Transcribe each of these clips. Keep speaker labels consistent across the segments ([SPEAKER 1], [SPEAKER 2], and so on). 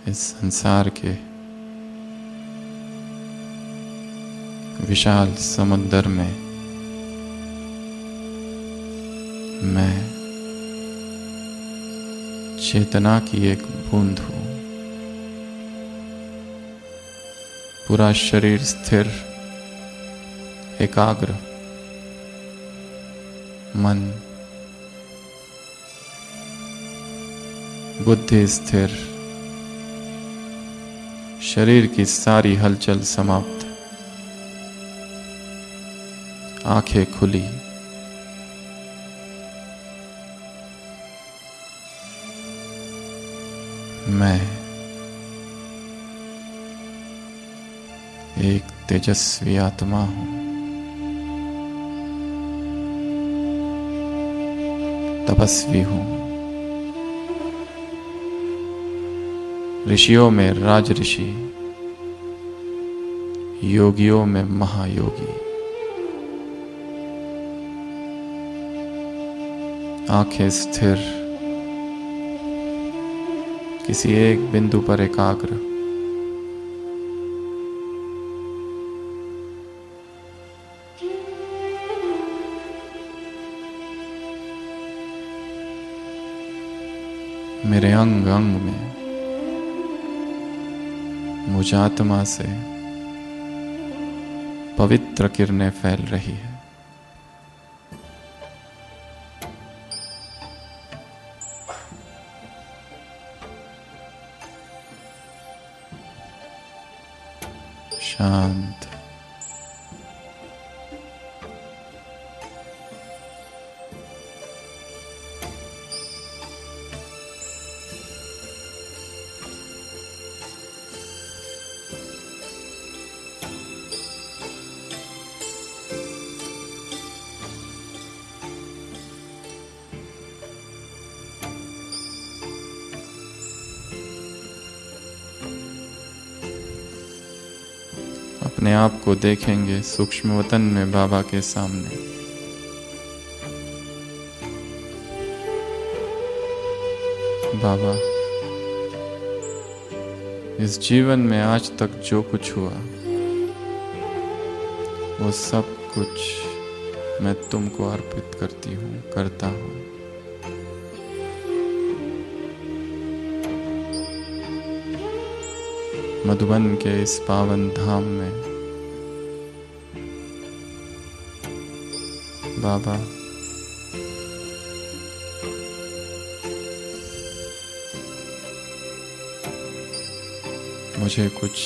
[SPEAKER 1] इस संसार के विशाल समुद्र में मैं चेतना की एक बूंद हूँ। पूरा शरीर स्थिर, एकाग्र, मन बुद्धि स्थिर, शरीर की सारी हलचल समाप्त, आंखें खुली, मैं एक तेजस्वी आत्मा हूं। तपस्वी हूं। ऋषियों में राज ऋषि, योगियों में महायोगी। आंखें स्थिर, किसी एक बिंदु पर एकाग्र। मेरे अंग अंग में मुझ आत्मा से पवित्र किरणें फैल रही है। शांत, अपने आप को देखेंगे सूक्ष्म वतन में बाबा के सामने। बाबा, इस जीवन में आज तक जो कुछ हुआ वो सब कुछ मैं तुमको अर्पित करती हूँ, करता हूँ। मधुबन के इस पावन धाम में बाबा, मुझे कुछ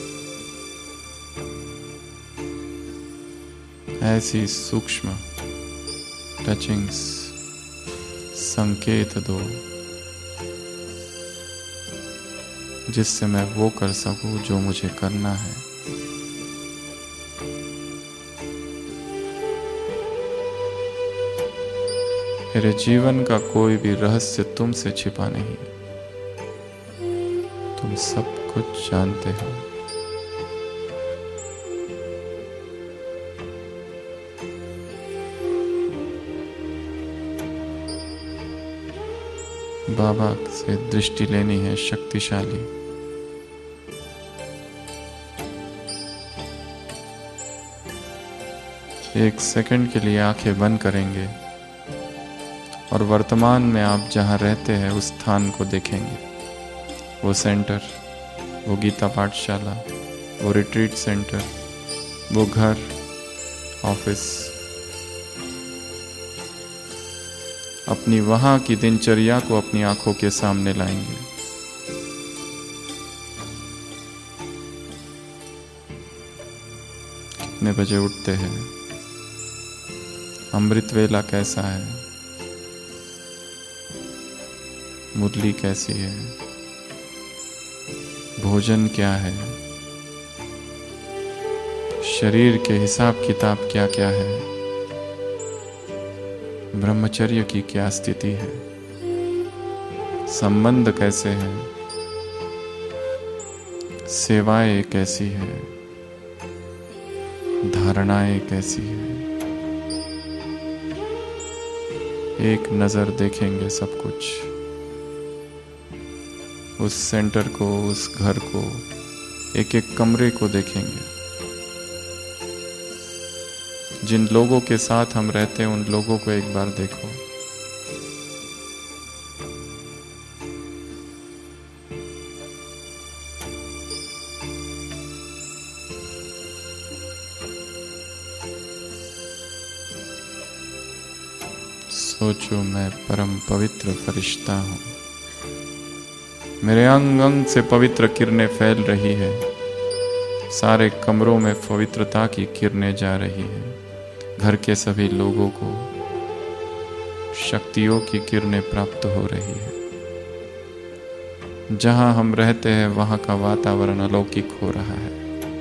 [SPEAKER 1] ऐसी सूक्ष्म टचिंग्स, संकेत दो जिससे मैं वो कर सकूं जो मुझे करना है। मेरे जीवन का कोई भी रहस्य तुमसे छिपा नहीं। तुम सब कुछ जानते हो। बाबा से दृष्टि लेनी है शक्तिशाली। एक सेकंड के लिए आंखें बंद करेंगे और वर्तमान में आप जहां रहते हैं उस स्थान को देखेंगे। वो सेंटर, वो गीता पाठशाला, वो रिट्रीट सेंटर, वो घर, ऑफिस, अपनी वहां की दिनचर्या को अपनी आंखों के सामने लाएंगे। कितने बजे उठते हैं? अमृत वेला कैसा है? मुरली कैसी है? भोजन क्या है? शरीर के हिसाब किताब क्या क्या है? ब्रह्मचर्य की क्या स्थिति है? संबंध कैसे हैं? सेवाएं कैसी है? धारणाएं कैसी है? एक नजर देखेंगे सब कुछ। उस सेंटर को, उस घर को, एक एक कमरे को देखेंगे। जिन लोगों के साथ हम रहते हैं उन लोगों को एक बार देखो। सोचो मैं परम पवित्र फरिश्ता हूँ, मेरे अंग अंग से पवित्र किरणें फैल रही है, सारे कमरों में पवित्रता की किरणें जा रही है। घर के सभी लोगों को शक्तियों की किरणें प्राप्त हो रही है। जहां हम रहते हैं वहां का वातावरण अलौकिक हो रहा है।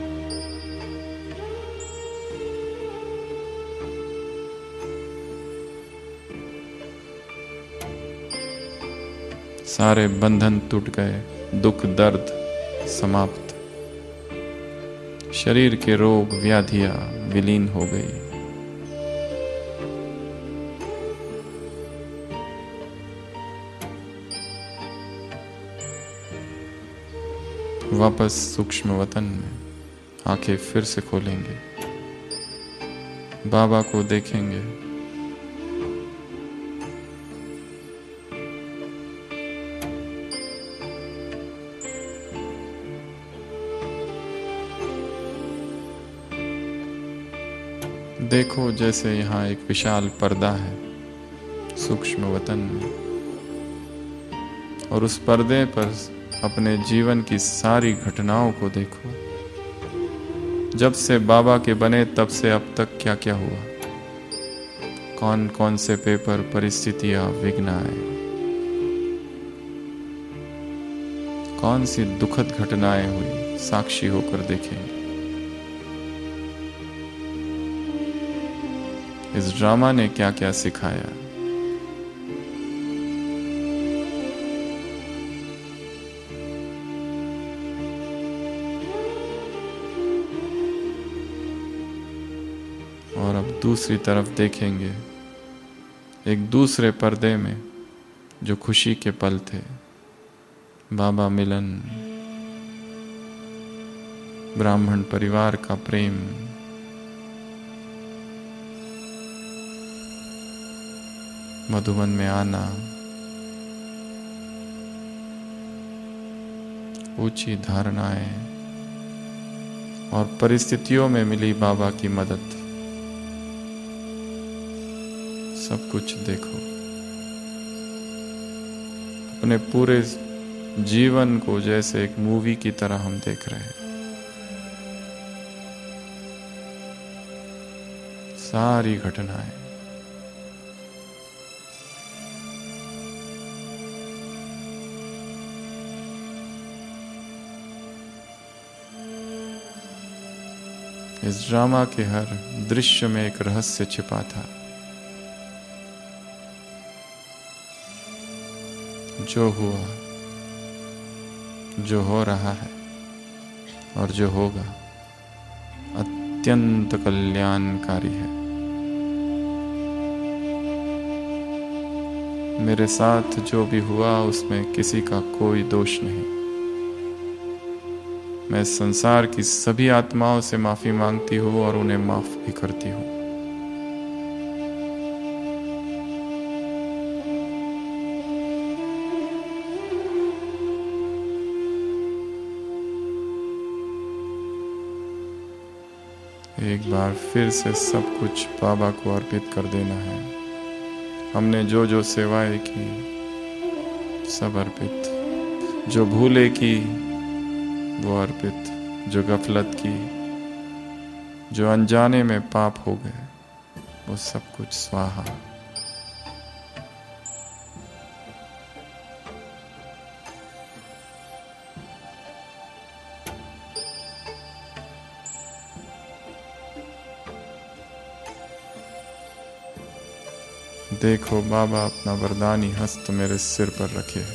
[SPEAKER 1] सारे बंधन टूट गए, दुख दर्द समाप्त, शरीर के रोग व्याधियां विलीन हो गई। वापस सूक्ष्म वतन में आंखें फिर से खोलेंगे, बाबा को देखेंगे। देखो जैसे यहाँ एक विशाल पर्दा है सूक्ष्म वतन में, और उस पर्दे पर अपने जीवन की सारी घटनाओं को देखो। जब से बाबा के बने तब से अब तक क्या क्या हुआ, कौन कौन से पेपर, परिस्थितियां, विघ्न आए, कौन सी दुखद घटनाएं हुई, साक्षी होकर देखेंगे। इस ड्रामा ने क्या क्या सिखाया। और अब दूसरी तरफ देखेंगे, एक दूसरे पर्दे में जो खुशी के पल थे, बाबा मिलन, ब्राह्मण परिवार का प्रेम, मधुबन में आना, ऊंची धारणाएं और परिस्थितियों में मिली बाबा की मदद, सब कुछ देखो। अपने पूरे जीवन को जैसे एक मूवी की तरह हम देख रहे हैं। सारी घटनाएं, इस ड्रामा के हर दृश्य में एक रहस्य छिपा था। जो हुआ, जो हो रहा है और जो होगा अत्यंत कल्याणकारी है। मेरे साथ जो भी हुआ उसमें किसी का कोई दोष नहीं। मैं संसार की सभी आत्माओं से माफी मांगती हूँ और उन्हें माफ भी करती हूँ। एक बार फिर से सब कुछ बाबा को अर्पित कर देना है। हमने जो जो सेवाएं की सब अर्पित, जो भूले की वो अर्पित, जो गफलत की, जो अनजाने में पाप हो गए वो सब कुछ स्वाहा। देखो बाबा अपना वरदानी हस्त मेरे सिर पर रखे है।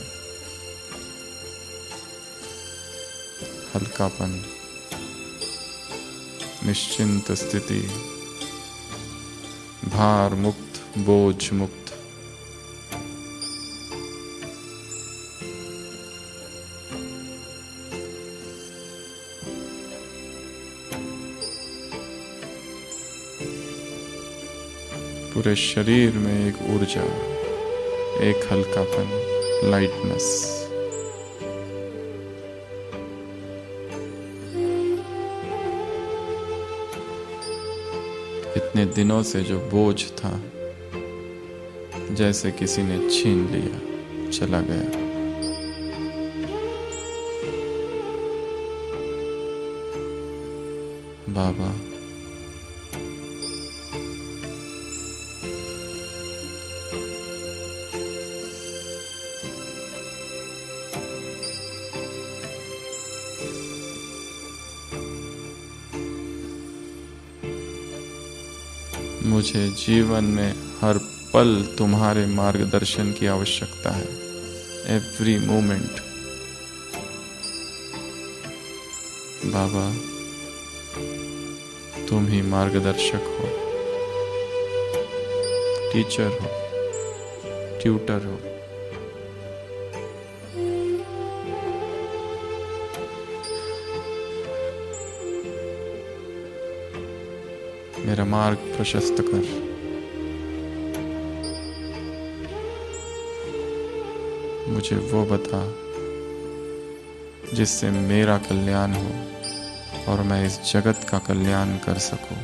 [SPEAKER 1] हल्कापन, निश्चिंत स्थिति, भार मुक्त, बोझ मुक्त। पूरे शरीर में एक ऊर्जा, एक हल्कापन, लाइटनेस। इतने दिनों से जो बोझ था, जैसे किसी ने छीन लिया, चला गया। बाबा, मुझे जीवन में हर पल तुम्हारे मार्गदर्शन की आवश्यकता है। Every moment. बाबा, तुम ही मार्गदर्शक हो, टीचर हो, ट्यूटर हो। मेरा मार्ग प्रशस्त कर। मुझे वो बता जिससे मेरा कल्याण हो और मैं इस जगत का कल्याण कर सकूं।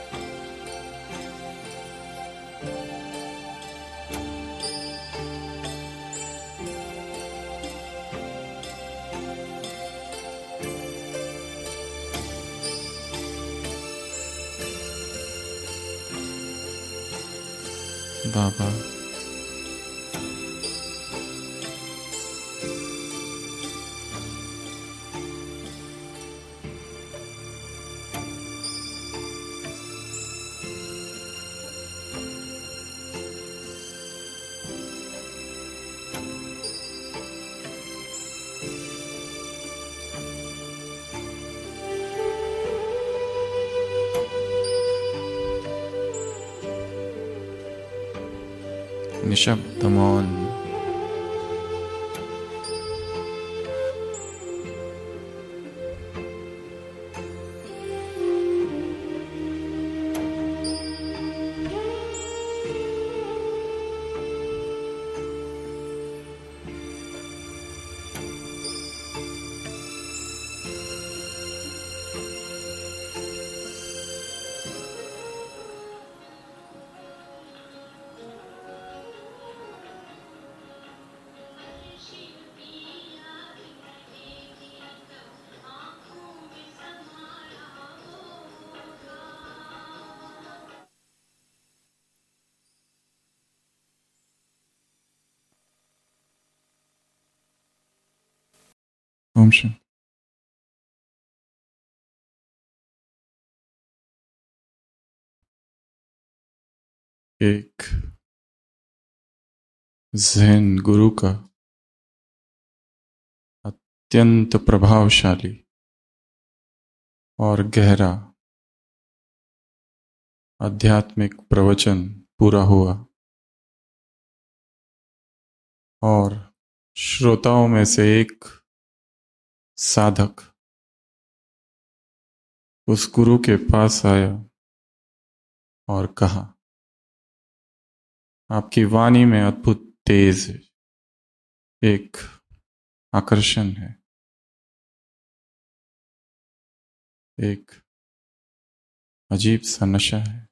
[SPEAKER 1] बाबा, निशब्द मौन। ओम शांति। एक ज़ेन गुरु का अत्यंत प्रभावशाली और गहरा आध्यात्मिक प्रवचन पूरा हुआ और श्रोताओं में से एक साधक उस गुरु के पास आया और कहा, आपकी वाणी में अद्भुत तेज है, एक आकर्षण है, एक अजीब सा नशा है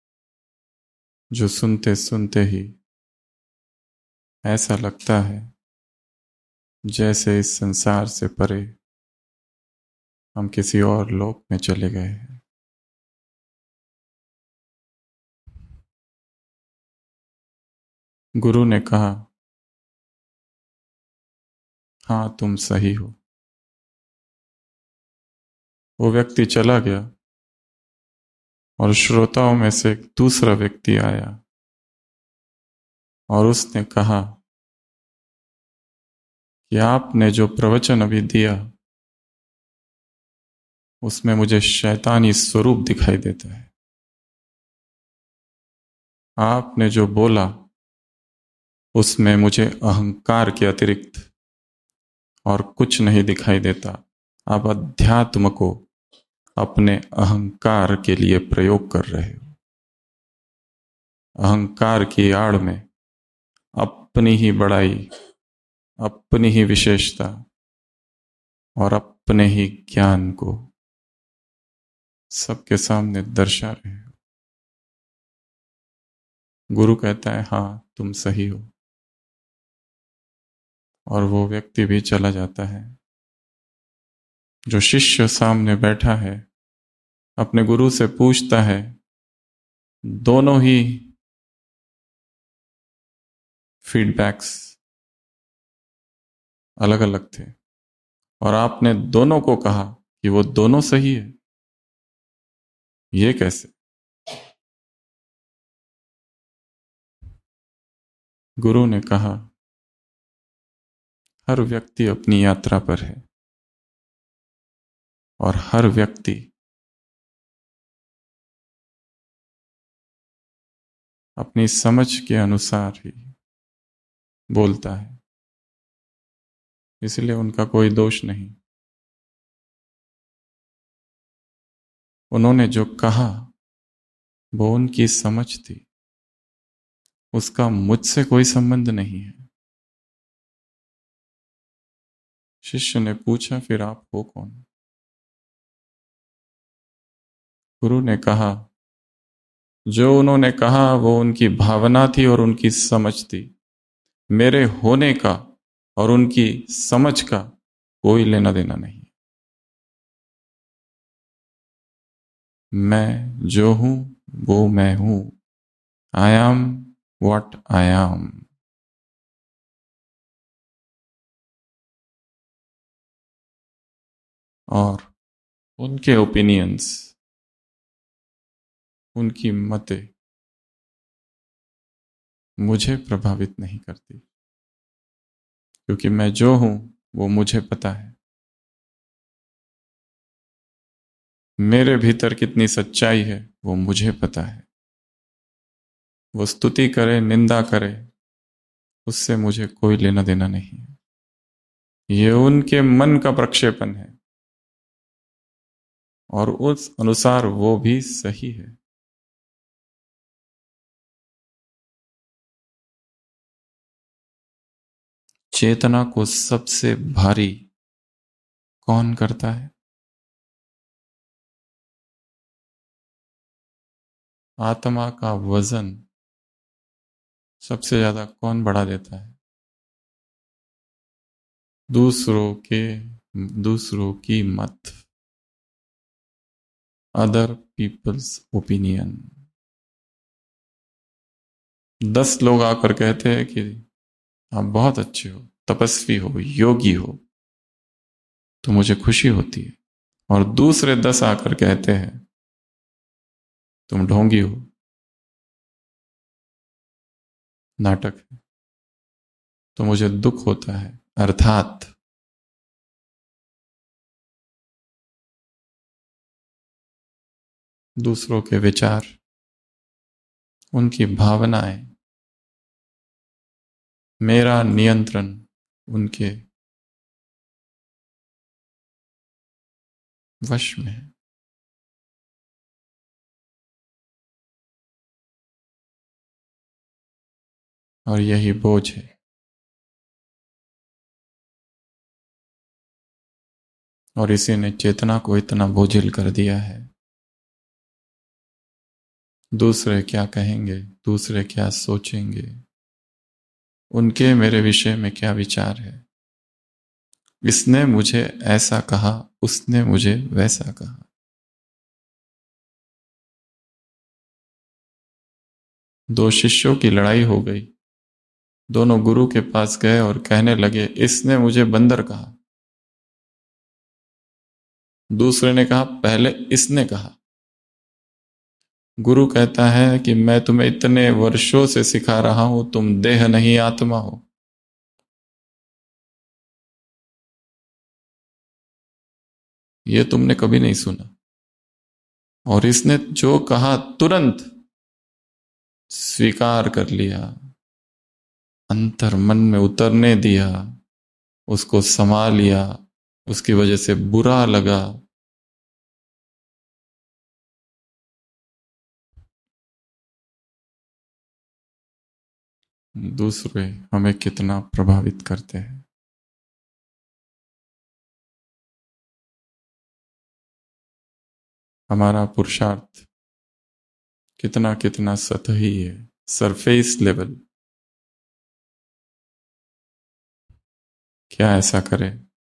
[SPEAKER 1] जो सुनते सुनते ही ऐसा लगता है जैसे इस संसार से परे हम किसी और लोक में चले गए हैं। गुरु ने कहा, हाँ, तुम सही हो। वो व्यक्ति चला गया और श्रोताओं में से एक दूसरा व्यक्ति आया और उसने कहा कि आपने जो प्रवचन अभी दिया उसमें मुझे शैतानी स्वरूप दिखाई देता है। आपने जो बोला उसमें मुझे अहंकार के अतिरिक्त और कुछ नहीं दिखाई देता। आप अध्यात्म को अपने अहंकार के लिए प्रयोग कर रहे हो। अहंकार की आड़ में अपनी ही बड़ाई, अपनी ही विशेषता और अपने ही ज्ञान को सबके सामने दर्शा रहे हो। गुरु कहता है हाँ तुम सही हो, और वो व्यक्ति भी चला जाता है। जो शिष्य सामने बैठा है अपने गुरु से पूछता है, दोनों ही फीडबैक्स अलग अलग थे और आपने दोनों को कहा कि वो दोनों सही है, ये कैसे? गुरु ने कहा, हर व्यक्ति अपनी यात्रा पर है और हर व्यक्ति अपनी समझ के अनुसार ही बोलता है, इसलिए उनका कोई दोष नहीं। उन्होंने जो कहा वो उनकी समझ थी, उसका मुझसे कोई संबंध नहीं है। शिष्य ने पूछा, फिर आप हो कौन? गुरु ने कहा, जो उन्होंने कहा वो उनकी भावना थी और उनकी समझ थी। मेरे होने का और उनकी समझ का कोई लेना देना नहीं। मैं जो हूं वो मैं हूं। I am what I am. और उनके ओपिनियंस, उनकी मतें मुझे प्रभावित नहीं करती, क्योंकि मैं जो हूं वो मुझे पता है। मेरे भीतर कितनी सच्चाई है वो मुझे पता है। वो स्तुति करे निंदा करे उससे मुझे कोई लेना देना नहीं है। ये उनके मन का प्रक्षेपण है और उस अनुसार वो भी सही है। चेतना को सबसे भारी कौन करता है? आत्मा का वजन सबसे ज्यादा कौन बढ़ा देता है? दूसरों की मत, अदर पीपल्स ओपिनियन। 10 लोग आकर कहते हैं कि आप बहुत अच्छे हो, तपस्वी हो, योगी हो, तो मुझे खुशी होती है। और दूसरे 10 आकर कहते हैं तुम ढोंगी हो, नाटक है, तो मुझे दुख होता है। अर्थात दूसरों के विचार, उनकी भावनाएं, मेरा नियंत्रण उनके वश में है। और यही बोझ है। और इसी ने चेतना को इतना बोझिल कर दिया है। दूसरे क्या कहेंगे, दूसरे क्या सोचेंगे, उनके मेरे विषय में क्या विचार है, इसने मुझे ऐसा कहा, उसने मुझे वैसा कहा। दो शिष्यों की लड़ाई हो गई। दोनों गुरु के पास गए और कहने लगे, इसने मुझे बंदर कहा। दूसरे ने कहा, पहले इसने कहा। गुरु कहता है कि मैं तुम्हें इतने वर्षों से सिखा रहा हूं, तुम देह नहीं आत्मा हो। यह तुमने कभी नहीं सुना। और इसने जो कहा तुरंत स्वीकार कर लिया, अंतर मन में उतरने दिया, उसको समा लिया, उसकी वजह से बुरा लगा। दूसरे हमें कितना प्रभावित करते हैं। हमारा पुरुषार्थ कितना कितना सतही है, सरफेस लेवल। क्या ऐसा करे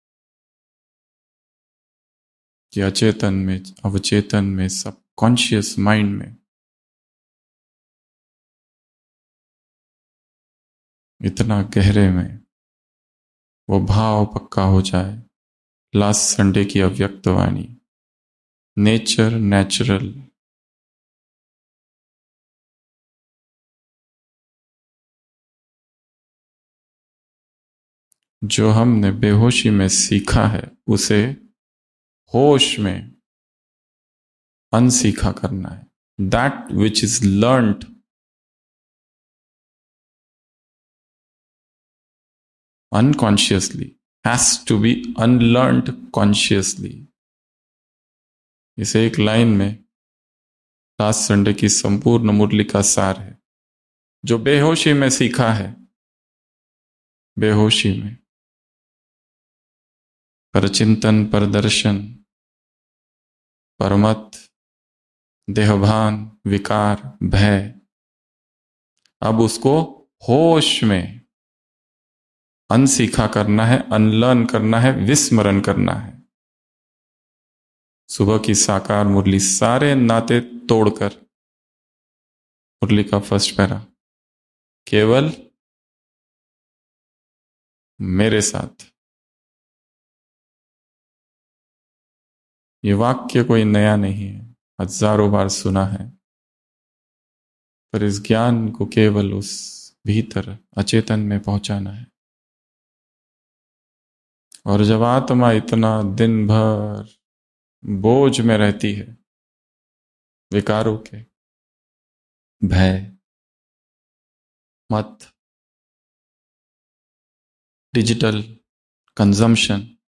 [SPEAKER 1] कि अचेतन में, अवचेतन में, सब कॉन्शियस माइंड में इतना गहरे में वो भाव पक्का हो जाए। लास्ट संडे की अव्यक्त वाणी, नेचर नेचुरल। जो हमने बेहोशी में सीखा है उसे होश में अनसीखा करना है। That which is learned unconsciously has to be unlearned consciously। इसे एक लाइन में लास्ट संडे की संपूर्ण मुरली का सार है। जो बेहोशी में सीखा है, बेहोशी में, परचिंतन, परदर्शन, परमत, देहभान, विकार, भय, अब उसको होश में अनसीखा करना है, अनलर्न करना है, विस्मरण करना है। सुबह की साकार मुरली सारे नाते तोड़कर, मुरली का फर्स्ट पैरा, केवल मेरे साथ। ये वाक्य कोई नया नहीं है, हजारों बार सुना है, पर इस ज्ञान को केवल उस भीतर अचेतन में पहुंचाना है। और जब आत्मा इतना दिन भर बोझ में रहती है, विकारों के, भय, मत, डिजिटल कंजम्पशन,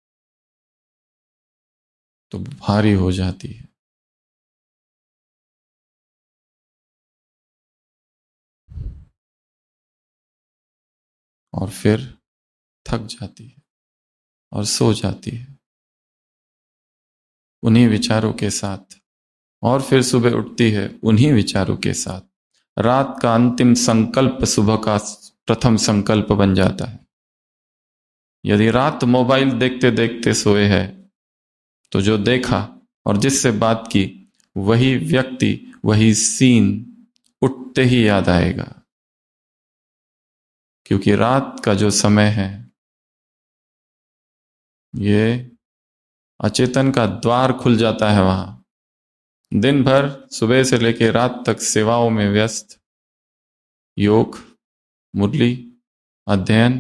[SPEAKER 1] तो भारी हो जाती है। और फिर थक जाती है और सो जाती है उन्हीं विचारों के साथ, और फिर सुबह उठती है उन्हीं विचारों के साथ। रात का अंतिम संकल्प सुबह का प्रथम संकल्प बन जाता है। यदि रात मोबाइल देखते देखते सोए है, तो जो देखा और जिससे बात की वही व्यक्ति, वही सीन उठते ही याद आएगा। क्योंकि रात का जो समय है, ये अचेतन का द्वार खुल जाता है। वहां दिन भर सुबह से लेकर रात तक सेवाओं में व्यस्त, योग, मुरली, अध्ययन,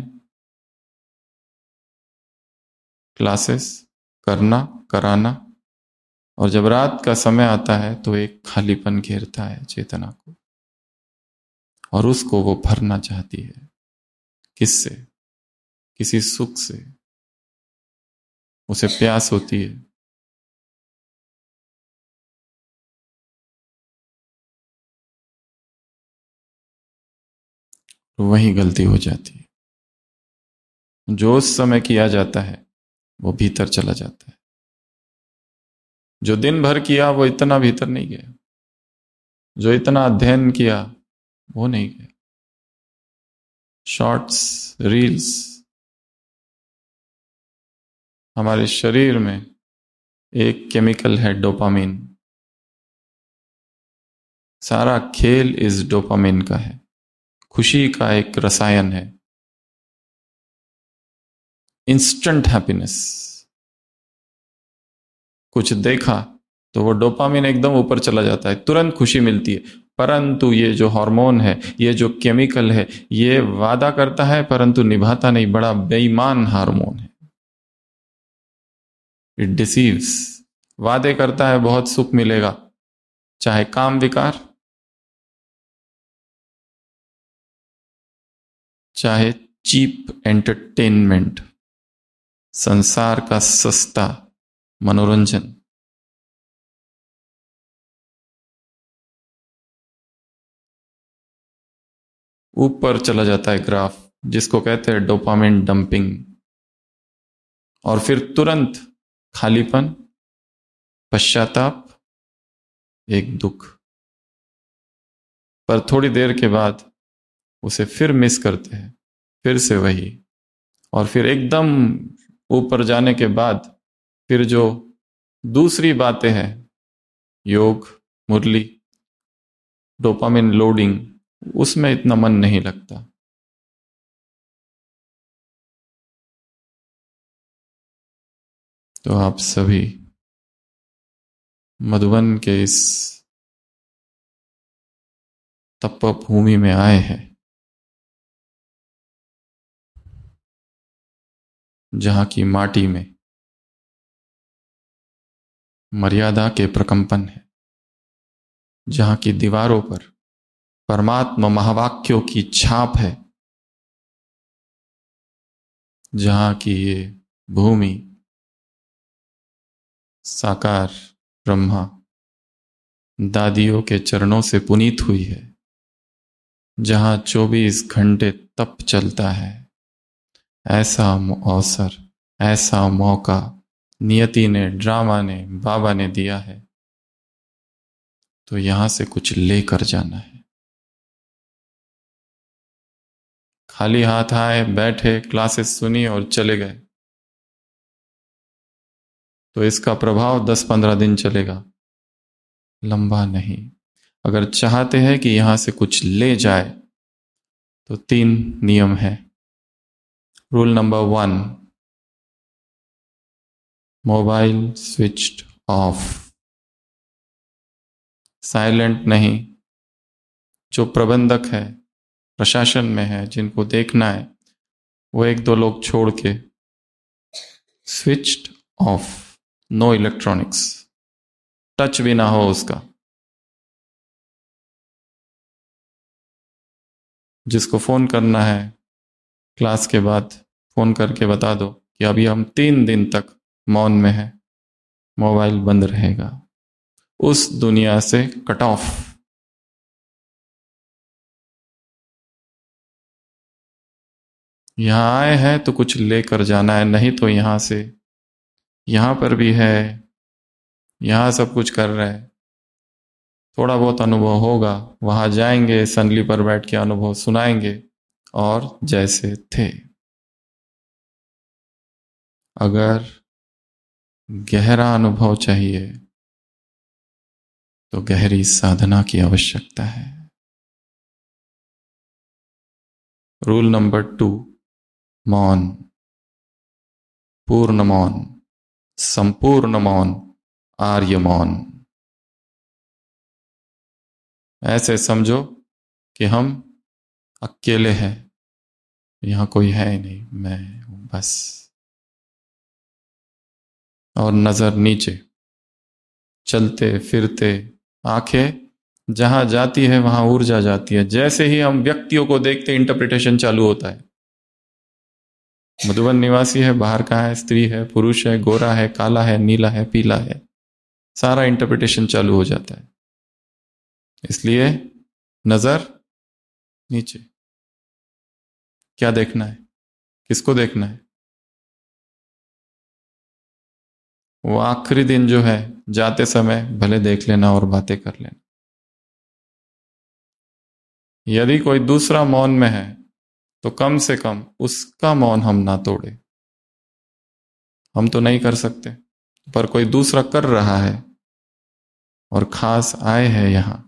[SPEAKER 1] क्लासेस करना, कराना, और जब रात का समय आता है तो एक खालीपन घेरता है चेतना को, और उसको वो भरना चाहती है। किससे? किसी सुख से उसे प्यास होती है। तो वही गलती हो जाती है। जो उस समय किया जाता है वो भीतर चला जाता है। जो दिन भर किया वो इतना भीतर नहीं गया। जो इतना अध्ययन किया वो नहीं गया। शॉर्ट्स, रील्स, हमारे शरीर में एक केमिकल है डोपामिन। सारा खेल इस डोपामिन का है। खुशी का एक रसायन है, इंस्टेंट हैप्पीनेस। कुछ देखा तो वो डोपामिन एकदम ऊपर चला जाता है, तुरंत खुशी मिलती है। परंतु ये जो हार्मोन है, ये जो केमिकल है, ये वादा करता है परंतु निभाता नहीं। बड़ा बेईमान हार्मोन है। It deceives. वादे करता है बहुत सुख मिलेगा, चाहे काम विकार, चाहे चीप एंटरटेनमेंट, संसार का सस्ता मनोरंजन। ऊपर चला जाता है ग्राफ, जिसको कहते हैं डोपामिन डंपिंग, और फिर तुरंत खालीपन, पश्चाताप, एक दुख। पर थोड़ी देर के बाद उसे फिर मिस करते हैं, फिर से वही, और फिर एकदम ऊपर जाने के बाद फिर जो दूसरी बातें हैं, योग, मुरली, डोपामिन लोडिंग, उसमें इतना मन नहीं लगता। तो आप सभी मधुबन के इस तप भूमि में आए हैं, जहां की माटी में मर्यादा के प्रकंपन है, जहां की दीवारों पर परमात्मा महावाक्यों की छाप है, जहां की ये भूमि साकार ब्रह्मा दादियों के चरणों से पुनीत हुई है, जहां 24 घंटे तप चलता है। ऐसा अवसर, ऐसा मौका नियति ने, ड्रामा ने, बाबा ने दिया है, तो यहां से कुछ लेकर जाना है। खाली हाथ आए, बैठे, क्लासेस सुनी और चले गए तो इसका प्रभाव 10-15 दिन चलेगा, लंबा नहीं। अगर चाहते हैं कि यहां से कुछ ले जाए तो 3 नियम है। Rule number 1, mobile switched off, silent नहीं। जो प्रबंधक है, प्रशासन में है, जिनको देखना है, वो 1-2 लोग छोड़ के switched off, no electronics, touch भी ना हो उसका। जिसको फोन करना है क्लास के बाद, फोन करके बता दो कि अभी हम 3 दिन तक मौन में है, मोबाइल बंद रहेगा, उस दुनिया से कट ऑफ। यहां आए हैं तो कुछ लेकर जाना है, नहीं तो यहां से, यहां पर भी है, यहां सब कुछ कर रहे हैं, थोड़ा बहुत अनुभव होगा, वहां जाएंगे, संदली पर बैठ के अनुभव सुनाएंगे और जैसे थे। अगर गहरा अनुभव चाहिए तो गहरी साधना की आवश्यकता है। रूल नंबर 2, मौन, पूर्ण मौन, संपूर्ण मौन, आर्य मौन। ऐसे समझो कि हम अकेले हैं, यहां कोई है ही नहीं, मैं हूं बस। और नजर नीचे, चलते फिरते, आंखें जहां जाती है वहां ऊर्जा जाती है। जैसे ही हम व्यक्तियों को देखते, इंटरप्रिटेशन चालू होता है। मधुबन निवासी है, बाहर का है, स्त्री है, पुरुष है, गोरा है, काला है, नीला है, पीला है, सारा इंटरप्रिटेशन चालू हो जाता है। इसलिए नजर नीचे। क्या देखना है, किसको देखना है? वो आखिरी दिन जो है, जाते समय भले देख लेना और बातें कर लेना। यदि कोई दूसरा मौन में है तो कम से कम उसका मौन हम ना तोड़े। हम तो नहीं कर सकते, पर कोई दूसरा कर रहा है और खास आए हैं यहां,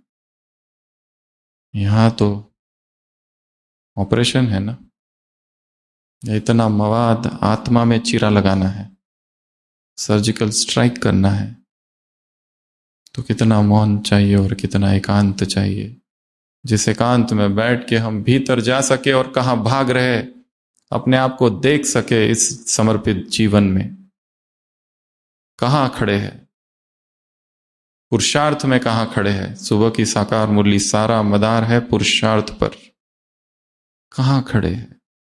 [SPEAKER 1] यहां तो ऑपरेशन है ना। इतना मवाद आत्मा में चीरा लगाना है, सर्जिकल स्ट्राइक करना है, तो कितना मौन चाहिए और कितना एकांत चाहिए, जिस एकांत में बैठ के हम भीतर जा सके और कहां भाग रहे अपने आप को देख सके। इस समर्पित जीवन में कहां खड़े हैं, पुरुषार्थ में कहां खड़े हैं। सुबह की साकार मुरली सारा मदार है पुरुषार्थ पर। कहां खड़े हैं?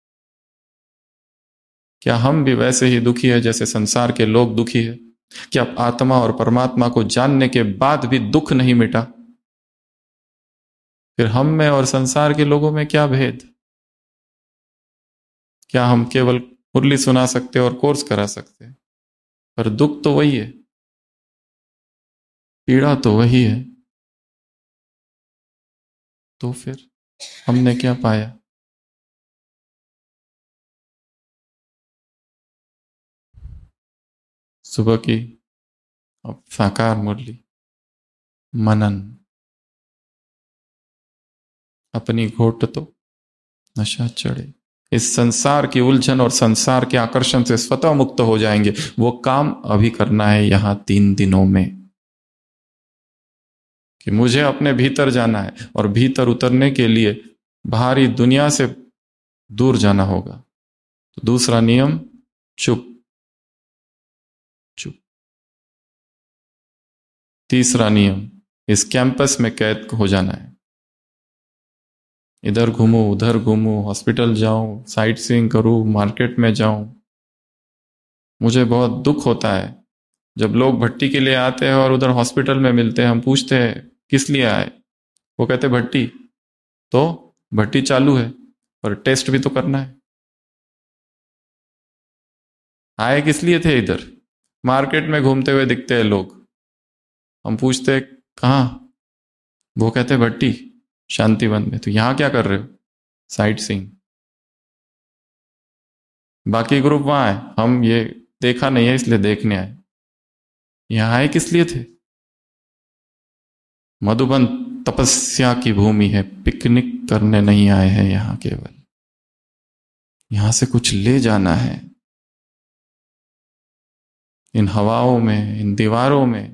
[SPEAKER 1] क्या हम भी वैसे ही दुखी है जैसे संसार के लोग दुखी है? क्या आत्मा और परमात्मा को जानने के बाद भी दुख नहीं मिटा? फिर हम में और संसार के लोगों में क्या भेद? क्या हम केवल मुरली सुना सकते और कोर्स करा सकते, पर दुख तो वही है, पीड़ा तो वही है। तो फिर हमने क्या पाया? सुबह की अब साकार मुरली, मनन, अपनी घोट तो नशा चढ़े। इस संसार की उलझन और संसार के आकर्षण से स्वतः मुक्त हो जाएंगे। वो काम अभी करना है यहां 3 दिनों में, कि मुझे अपने भीतर जाना है और भीतर उतरने के लिए बाहरी दुनिया से दूर जाना होगा। तो दूसरा नियम, चुप चुप। तीसरा नियम, इस कैंपस में कैद हो जाना है। इधर घूमूं उधर घूमूं, हॉस्पिटल जाऊं, साइट सीइंग करूं, मार्केट में जाऊं। मुझे बहुत दुख होता है जब लोग भट्टी के लिए आते हैं और उधर हॉस्पिटल में मिलते हैं। हम पूछते हैं किस लिए आए, वो कहते भट्टी। तो भट्टी चालू है पर टेस्ट भी तो करना है। आए किस लिए थे इधर? मार्केट में घूमते हुए दिखते हैं लोग, हम पूछते हैं कहाँ, वो कहते भट्टी शांतिवन में। तो यहां क्या कर रहे हो? Sight seeing. बाकी ग्रुप वहां है, हम ये देखा नहीं है इसलिए देखने आए। यहां आए किस लिए थे? मधुबन तपस्या की भूमि है, पिकनिक करने नहीं आए हैं यहां। केवल यहां से कुछ ले जाना है। इन हवाओं में, इन दीवारों में,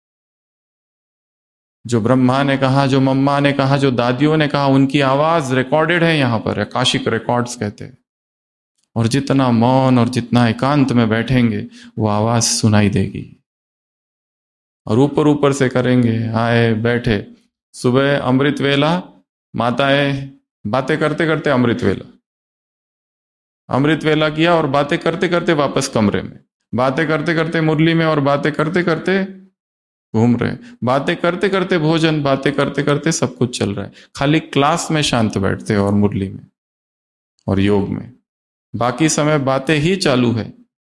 [SPEAKER 1] जो ब्रह्मा ने कहा, जो मम्मा ने कहा, जो दादियों ने कहा, उनकी आवाज रिकॉर्डेड है यहां पर, आकाशिक रिकॉर्ड्स कहते हैं। और जितना मौन और जितना एकांत में बैठेंगे वो आवाज सुनाई देगी। और ऊपर ऊपर से करेंगे, आए बैठे। सुबह अमृत वेला, माताएं बातें करते करते अमृत वेला, अमृत वेला किया और बातें करते करते वापस कमरे में, बातें करते करते मुरली में, और बातें करते करते घूम रहे, बातें करते करते भोजन, बातें करते करते सब कुछ चल रहा है। खाली क्लास में शांत बैठते और मुरली में और योग में, बाकी समय बातें ही चालू है।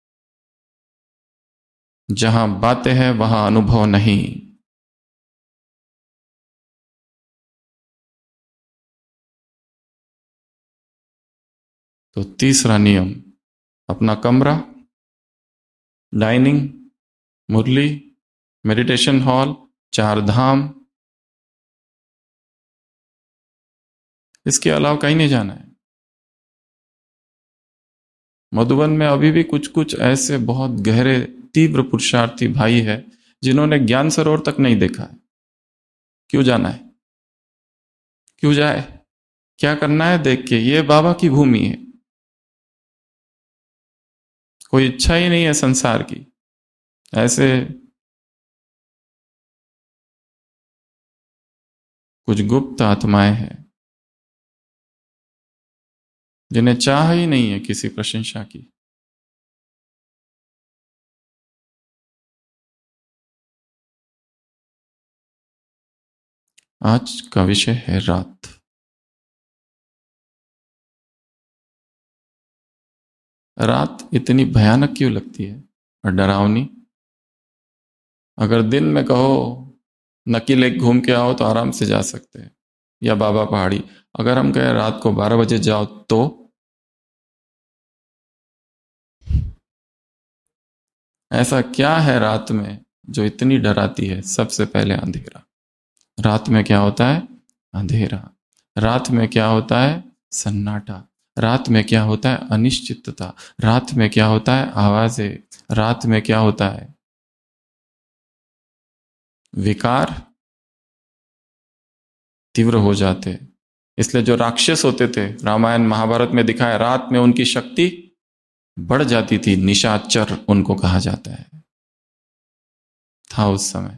[SPEAKER 1] जहां बातें हैं वहां अनुभव नहीं। तो तीसरा नियम, अपना कमरा, डाइनिंग, मुरली, मेडिटेशन हॉल, 4 धाम, इसके अलावा कहीं नहीं जाना है। मधुबन में अभी भी कुछ कुछ ऐसे बहुत गहरे तीव्र पुरुषार्थी भाई है जिन्होंने ज्ञान सरोवर तक नहीं देखा है। क्यों जाना है? क्यों जाए? क्या करना है देख के? ये बाबा की भूमि है, कोई इच्छा ही नहीं है संसार की। ऐसे कुछ गुप्त आत्माएं हैं जिन्हें चाह ही नहीं है किसी प्रशंसा की। आज का विषय है रात। रात इतनी भयानक क्यों लगती है और डरावनी? अगर दिन में कहो नकी लेक घूम के आओ तो आराम से जा सकते हैं, या बाबा पहाड़ी। अगर हम कहें रात को 12 बजे जाओ तो ऐसा क्या है रात में जो इतनी डराती है? सबसे पहले अंधेरा। रात में क्या होता है? अंधेरा। रात में क्या होता है? सन्नाटा। रात में क्या होता है? अनिश्चितता। रात में क्या होता है? आवाजें। रात में क्या होता है? विकार तीव्र हो जाते। इसलिए जो राक्षस होते थे, रामायण महाभारत में दिखाया, रात में उनकी शक्ति बढ़ जाती थी। निशाचर उनको कहा जाता है, था उस समय।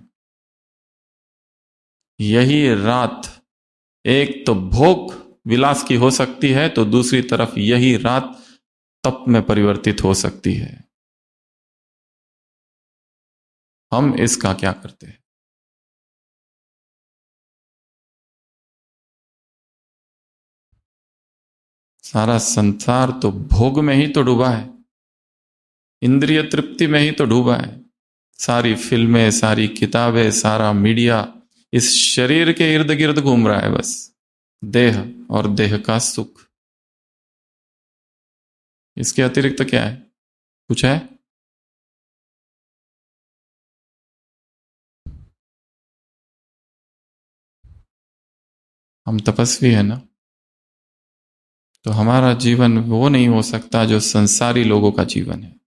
[SPEAKER 1] यही रात एक तो भोग विलास की हो सकती है, तो दूसरी तरफ यही रात तप में परिवर्तित हो सकती है। हम इसका क्या करते हैं? सारा संसार तो भोग में ही तो डूबा है, इंद्रिय तृप्ति में ही तो डूबा है। सारी फिल्में, सारी किताबें, सारा मीडिया इस शरीर के इर्द गिर्द घूम रहा है, बस देह और देह का सुख। इसके अतिरिक्त क्या है? कुछ है? हम तपस्वी है ना, तो हमारा जीवन वो नहीं हो सकता जो संसारी लोगों का जीवन है।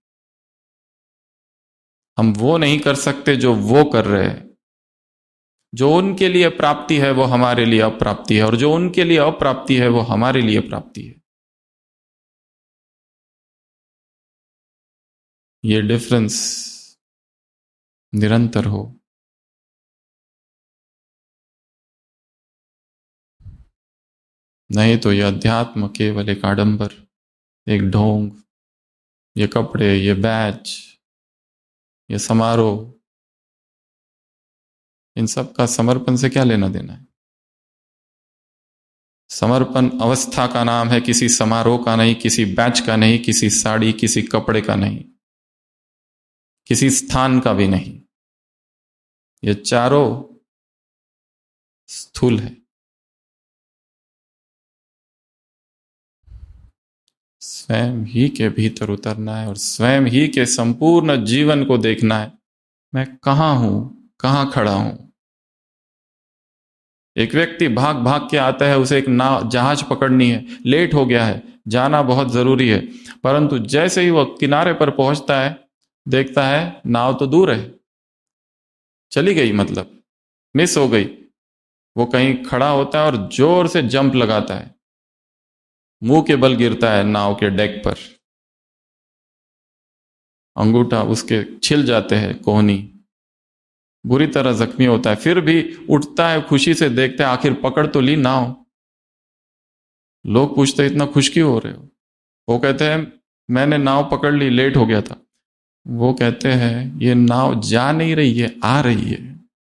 [SPEAKER 1] हम वो नहीं कर सकते जो वो कर रहे हैं। जो उनके लिए प्राप्ति है वो हमारे लिए अप्राप्ति है, और जो उनके लिए अप्राप्ति है वो हमारे लिए प्राप्ति है। ये डिफरेंस निरंतर हो। नहीं तो ये अध्यात्म केवल एक आडंबर, एक ढोंग, ये कपड़े, ये बैच, ये समारोह, इन सब का समर्पण से क्या लेना देना है? समर्पण अवस्था का नाम है, किसी समारोह का नहीं, किसी बैच का नहीं, किसी साड़ी, किसी कपड़े का नहीं, किसी स्थान का भी नहीं। ये चारों स्थूल है। स्वयं ही के भीतर उतरना है और स्वयं ही के संपूर्ण जीवन को देखना है। मैं कहां हूं, कहां खड़ा हूं। एक व्यक्ति भाग भाग के आता है, उसे एक नाव, जहाज पकड़नी है, लेट हो गया है, जाना बहुत जरूरी है, परंतु जैसे ही वह किनारे पर पहुंचता है, देखता है नाव तो दूर है, चली गई, मतलब मिस हो गई। वो कहीं खड़ा होता है और जोर से जंप लगाता है, मुंह के बल गिरता है नाव के डेक पर, अंगूठा उसके छिल जाते हैं, कोहनी, बुरी तरह जख्मी होता है, फिर भी उठता है, खुशी से देखते हैं आखिर पकड़ तो ली नाव। लोग पूछते इतना खुश क्यों हो रहे हो? वो कहते हैं मैंने नाव पकड़ ली, लेट हो गया था। वो कहते हैं ये नाव जा नहीं रही है, आ रही है।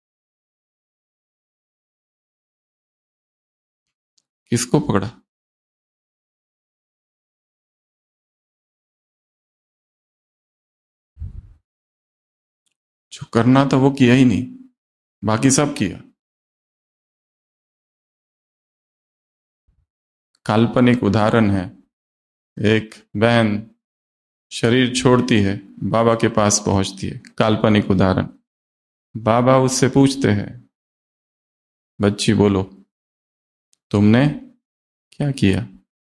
[SPEAKER 1] किसको पकड़ा? जो करना था वो किया ही नहीं, बाकी सब किया। काल्पनिक उदाहरण है, एक बहन शरीर छोड़ती है, बाबा के पास पहुंचती है, काल्पनिक उदाहरण। बाबा उससे पूछते हैं, बच्ची बोलो तुमने क्या किया?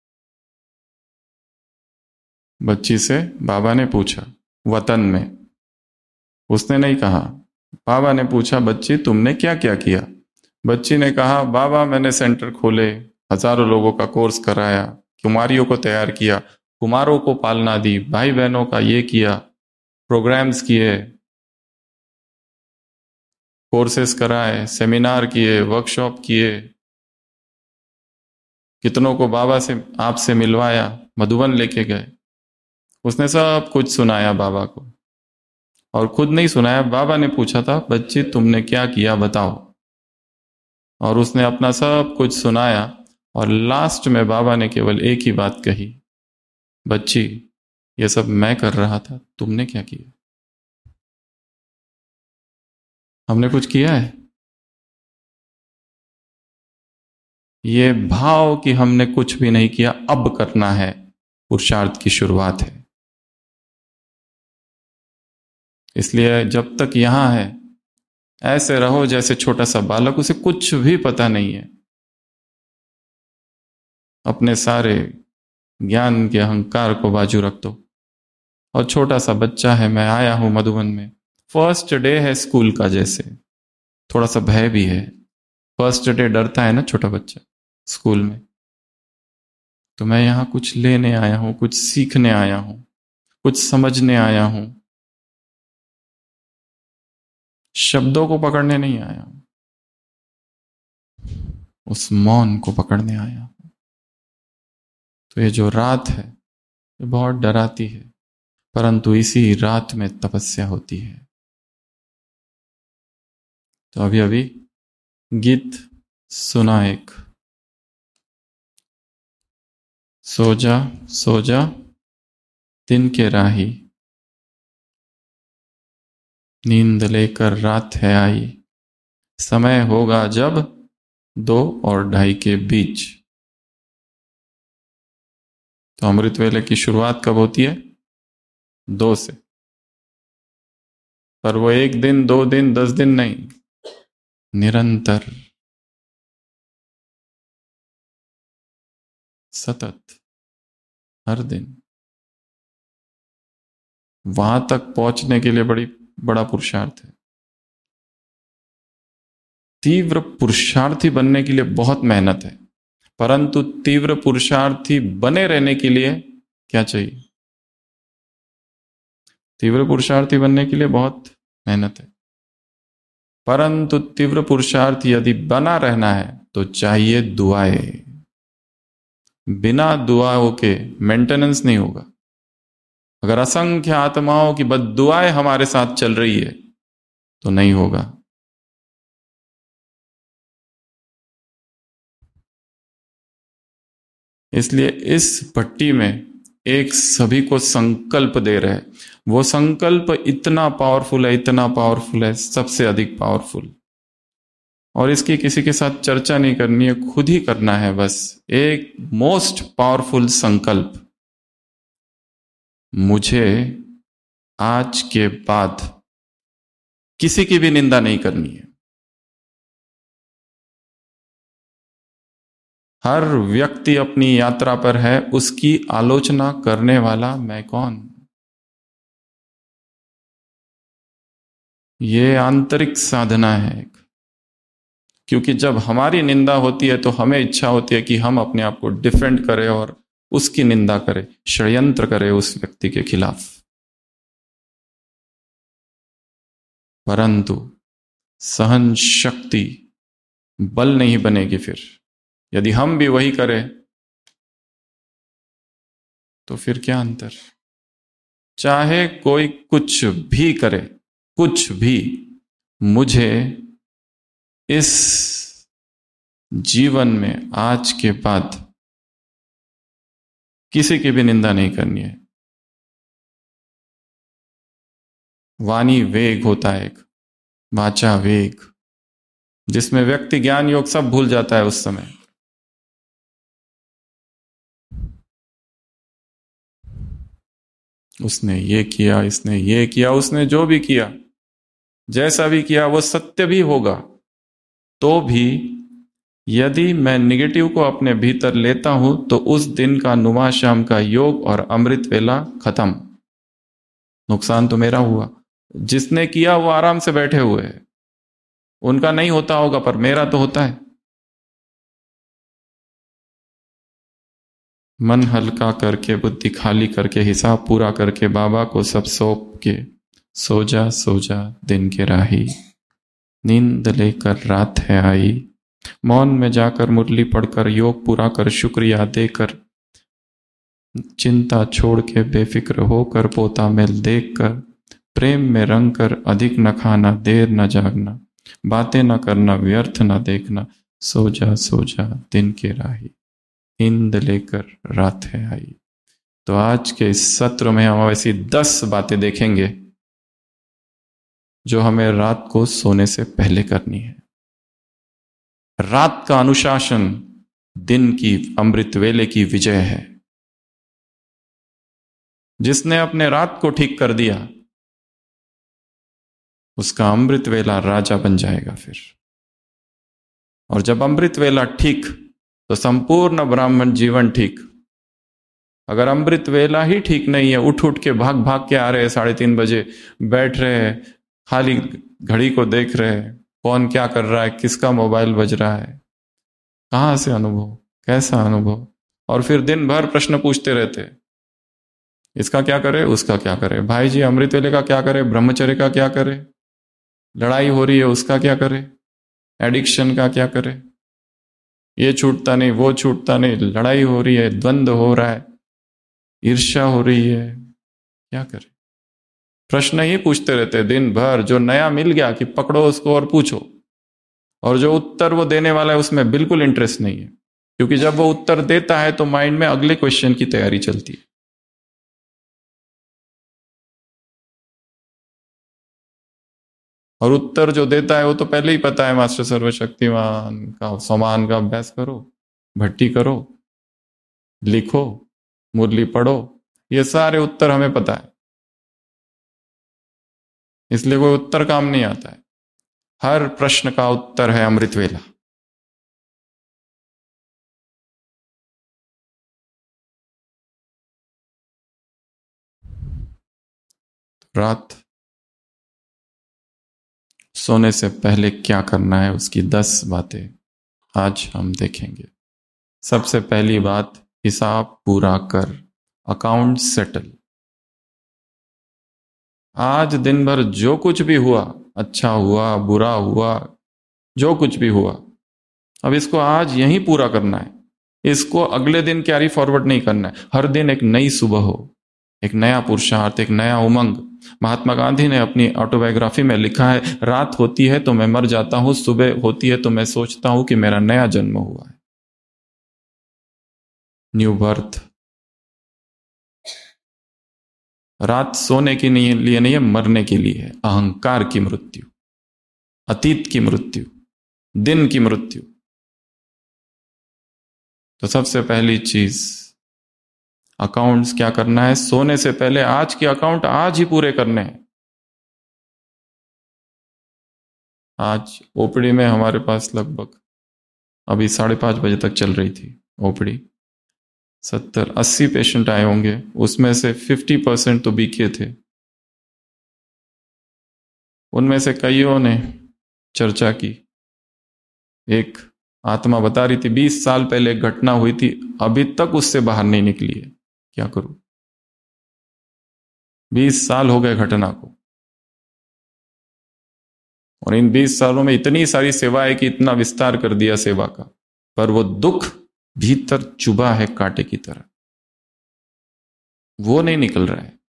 [SPEAKER 1] बच्ची से बाबा ने पूछा, वतन में। उसने नहीं कहा। बाबा ने पूछा, बच्ची तुमने क्या क्या किया? बच्ची ने कहा, बाबा मैंने सेंटर खोले, हजारों लोगों का कोर्स कराया, कुमारियों को तैयार किया, कुमारों को पालना दी, भाई बहनों का ये किया, प्रोग्राम्स किए, कोर्सेस कराए, सेमिनार किए, वर्कशॉप किए, कितनों को बाबा से आपसे मिलवाया, मधुबन लेके गए। उसने सब कुछ सुनाया बाबा को, और खुद नहीं सुनाया, बाबा ने पूछा था बच्ची तुमने क्या किया बताओ। और उसने अपना सब कुछ सुनाया, और लास्ट में बाबा ने केवल एक ही बात कही, बच्ची ये सब मैं कर रहा था, तुमने क्या किया? हमने कुछ किया है? ये भाव कि हमने कुछ भी नहीं किया, अब करना है, पुरुषार्थ की शुरुआत है। इसलिए जब तक यहां है, ऐसे रहो जैसे छोटा सा बालक, उसे कुछ भी पता नहीं है। अपने सारे ज्ञान के अहंकार को बाजू रख दो, और छोटा सा बच्चा है, मैं आया हूं मधुबन में, फर्स्ट डे है स्कूल का, जैसे थोड़ा सा भय भी है। फर्स्ट डे डरता है ना छोटा बच्चा स्कूल में। तो मैं यहां कुछ लेने आया हूं, कुछ सीखने आया हूं, कुछ समझने आया हूं, शब्दों को पकड़ने नहीं आया हूं, उस मौन को पकड़ने आया हूं। तो ये जो रात है, ये बहुत डराती है, परंतु इसी रात में तपस्या होती है। तो अभी अभी गीत सुना एक, सो जा सो जा दिन के राही, नींद लेकर रात है आई, समय होगा जब 2 और 2:30 के बीच। तो अमृत वेले की शुरुआत कब होती है? 2 से। पर वो 1 दिन 2 दिन 10 दिन नहीं, निरंतर, सतत, हर दिन। वहां तक पहुंचने के लिए बड़ा पुरुषार्थ है। तीव्र पुरुषार्थी बनने के लिए बहुत मेहनत है, परंतु तीव्र पुरुषार्थी बने रहने के लिए क्या चाहिए? तीव्र पुरुषार्थी बनने के लिए बहुत मेहनत है, परंतु तीव्र पुरुषार्थी यदि बना रहना है तो चाहिए दुआएं। बिना दुआओं के मेंटेनेंस नहीं होगा। अगर असंख्य आत्माओं की बद्दुआएं हमारे साथ चल रही है तो नहीं होगा। इसलिए इस पट्टी में एक सभी को संकल्प दे रहे हैं। वो संकल्प इतना पावरफुल है, इतना पावरफुल है, सबसे अधिक पावरफुल। और इसकी किसी के साथ चर्चा नहीं करनी है, खुद ही करना है बस। एक मोस्ट पावरफुल संकल्प, मुझे आज के बाद किसी की भी निंदा नहीं करनी है। हर व्यक्ति अपनी यात्रा पर है, उसकी आलोचना करने वाला मैं कौन? ये आंतरिक साधना है। क्योंकि जब हमारी निंदा होती है तो हमें इच्छा होती है कि हम अपने आप को डिफेंड करें और उसकी निंदा करें, षड्यंत्र करें उस व्यक्ति के खिलाफ। परंतु सहन शक्ति बल नहीं बनेगी। फिर यदि हम भी वही करें तो फिर क्या अंतर? चाहे कोई कुछ भी करे, कुछ भी, मुझे इस जीवन में आज के बाद किसी की भी निंदा नहीं करनी है। वाणी वेग होता है, एक वाचा वेग, जिसमें व्यक्ति ज्ञान योग सब भूल जाता है उस समय। उसने ये किया, इसने ये किया, उसने जो भी किया, जैसा भी किया, वो सत्य भी होगा। तो भी यदि मैं निगेटिव को अपने भीतर लेता हूं तो उस दिन का नुमा शाम का योग और अमृत वेला खत्म। नुकसान तो मेरा हुआ। जिसने किया वो आराम से बैठे हुए हैं, उनका नहीं होता होगा, पर मेरा तो होता है। मन हल्का करके, बुद्धि खाली करके, हिसाब पूरा करके, बाबा को सब सौंप के सो जा दिन के राही, नींद लेकर रात है आई, मौन में जाकर मुरली पढ़कर, योग पूरा कर, शुक्रिया देकर, चिंता छोड़ के बेफिक्र होकर, पोता मेल देख कर, प्रेम में रंग कर, अधिक न खाना, देर न जागना, बातें न करना, व्यर्थ न देखना, सो जा दिन के राही, नींद लेकर रात है आई। तो आज के इस सत्र में हम ऐसी 10 बातें देखेंगे जो हमें रात को सोने से पहले करनी है। रात का अनुशासन दिन की अमृत वेले की विजय है। जिसने अपने रात को ठीक कर दिया उसका अमृत वेला राजा बन जाएगा फिर। और जब अमृत वेला ठीक तो संपूर्ण ब्राह्मण जीवन ठीक। अगर अमृत वेला ही ठीक नहीं है, उठ उठ के भाग भाग के आ रहे हैं, 3:30 बजे बैठ रहे हैं, खाली घड़ी को देख रहे हैं, कौन क्या कर रहा है, किसका मोबाइल बज रहा है, कहां से अनुभव, कैसा अनुभव? और फिर दिन भर प्रश्न पूछते रहते, इसका क्या करे, उसका क्या करे, भाई जी अमृत वेले का क्या करे, ब्रह्मचर्य का क्या करे, लड़ाई हो रही है उसका क्या करे, एडिक्शन का क्या करे, ये छूटता नहीं, वो छूटता नहीं, लड़ाई हो रही है, द्वंद्व हो रहा है, ईर्ष्या हो रही है, क्या करे? प्रश्न ही पूछते रहते दिन भर। जो नया मिल गया कि पकड़ो उसको और पूछो, और जो उत्तर वो देने वाला है उसमें बिल्कुल इंटरेस्ट नहीं है। क्योंकि जब वो उत्तर देता है तो माइंड में अगले क्वेश्चन की तैयारी चलती है। और उत्तर जो देता है वो तो पहले ही पता है, मास्टर सर्वशक्तिमान का समान का अभ्यास करो, भट्टी करो, लिखो, मुरली पढ़ो, ये सारे उत्तर हमें पता है, इसलिए कोई उत्तर काम नहीं आता है। हर प्रश्न का उत्तर है अमृत वेला। रात सोने से पहले क्या करना है उसकी 10 बातें आज हम देखेंगे। सबसे पहली बात, हिसाब पूरा कर, अकाउंट सेटल। आज दिन भर जो कुछ भी हुआ, अच्छा हुआ, बुरा हुआ, जो कुछ भी हुआ, अब इसको आज यहीं पूरा करना है। इसको अगले दिन कैरी फॉरवर्ड नहीं करना है। हर दिन एक नई सुबह हो, एक नया पुरुषार्थ, एक नया उमंग। महात्मा गांधी ने अपनी ऑटोबायोग्राफी में लिखा है, रात होती है तो मैं मर जाता हूं, सुबह होती है तो मैं सोचता हूं कि मेरा नया जन्म हुआ है। New birth. रात सोने के लिए नहीं है, मरने के लिए है। अहंकार की मृत्यु, अतीत की मृत्यु, दिन की मृत्यु। तो सबसे पहली चीज, अकाउंट्स क्या करना है? सोने से पहले आज के अकाउंट आज ही पूरे करने हैं। आज ओपीडी में हमारे पास लगभग अभी 5:30 बजे तक चल रही थी ओपीडी। 70-80 पेशेंट आए होंगे, उसमें से 50% तो बीके थे। उनमें से कईयों ने चर्चा की। एक आत्मा बता रही थी 20 साल पहले एक घटना हुई थी, अभी तक उससे बाहर नहीं निकली है, क्या करूं? 20 साल हो गए घटना को, और इन 20 सालों में इतनी सारी सेवाएं की, इतना विस्तार कर दिया सेवा का, पर वो दुख भीतर चुभा है कांटे की तरह, वो नहीं निकल रहा है।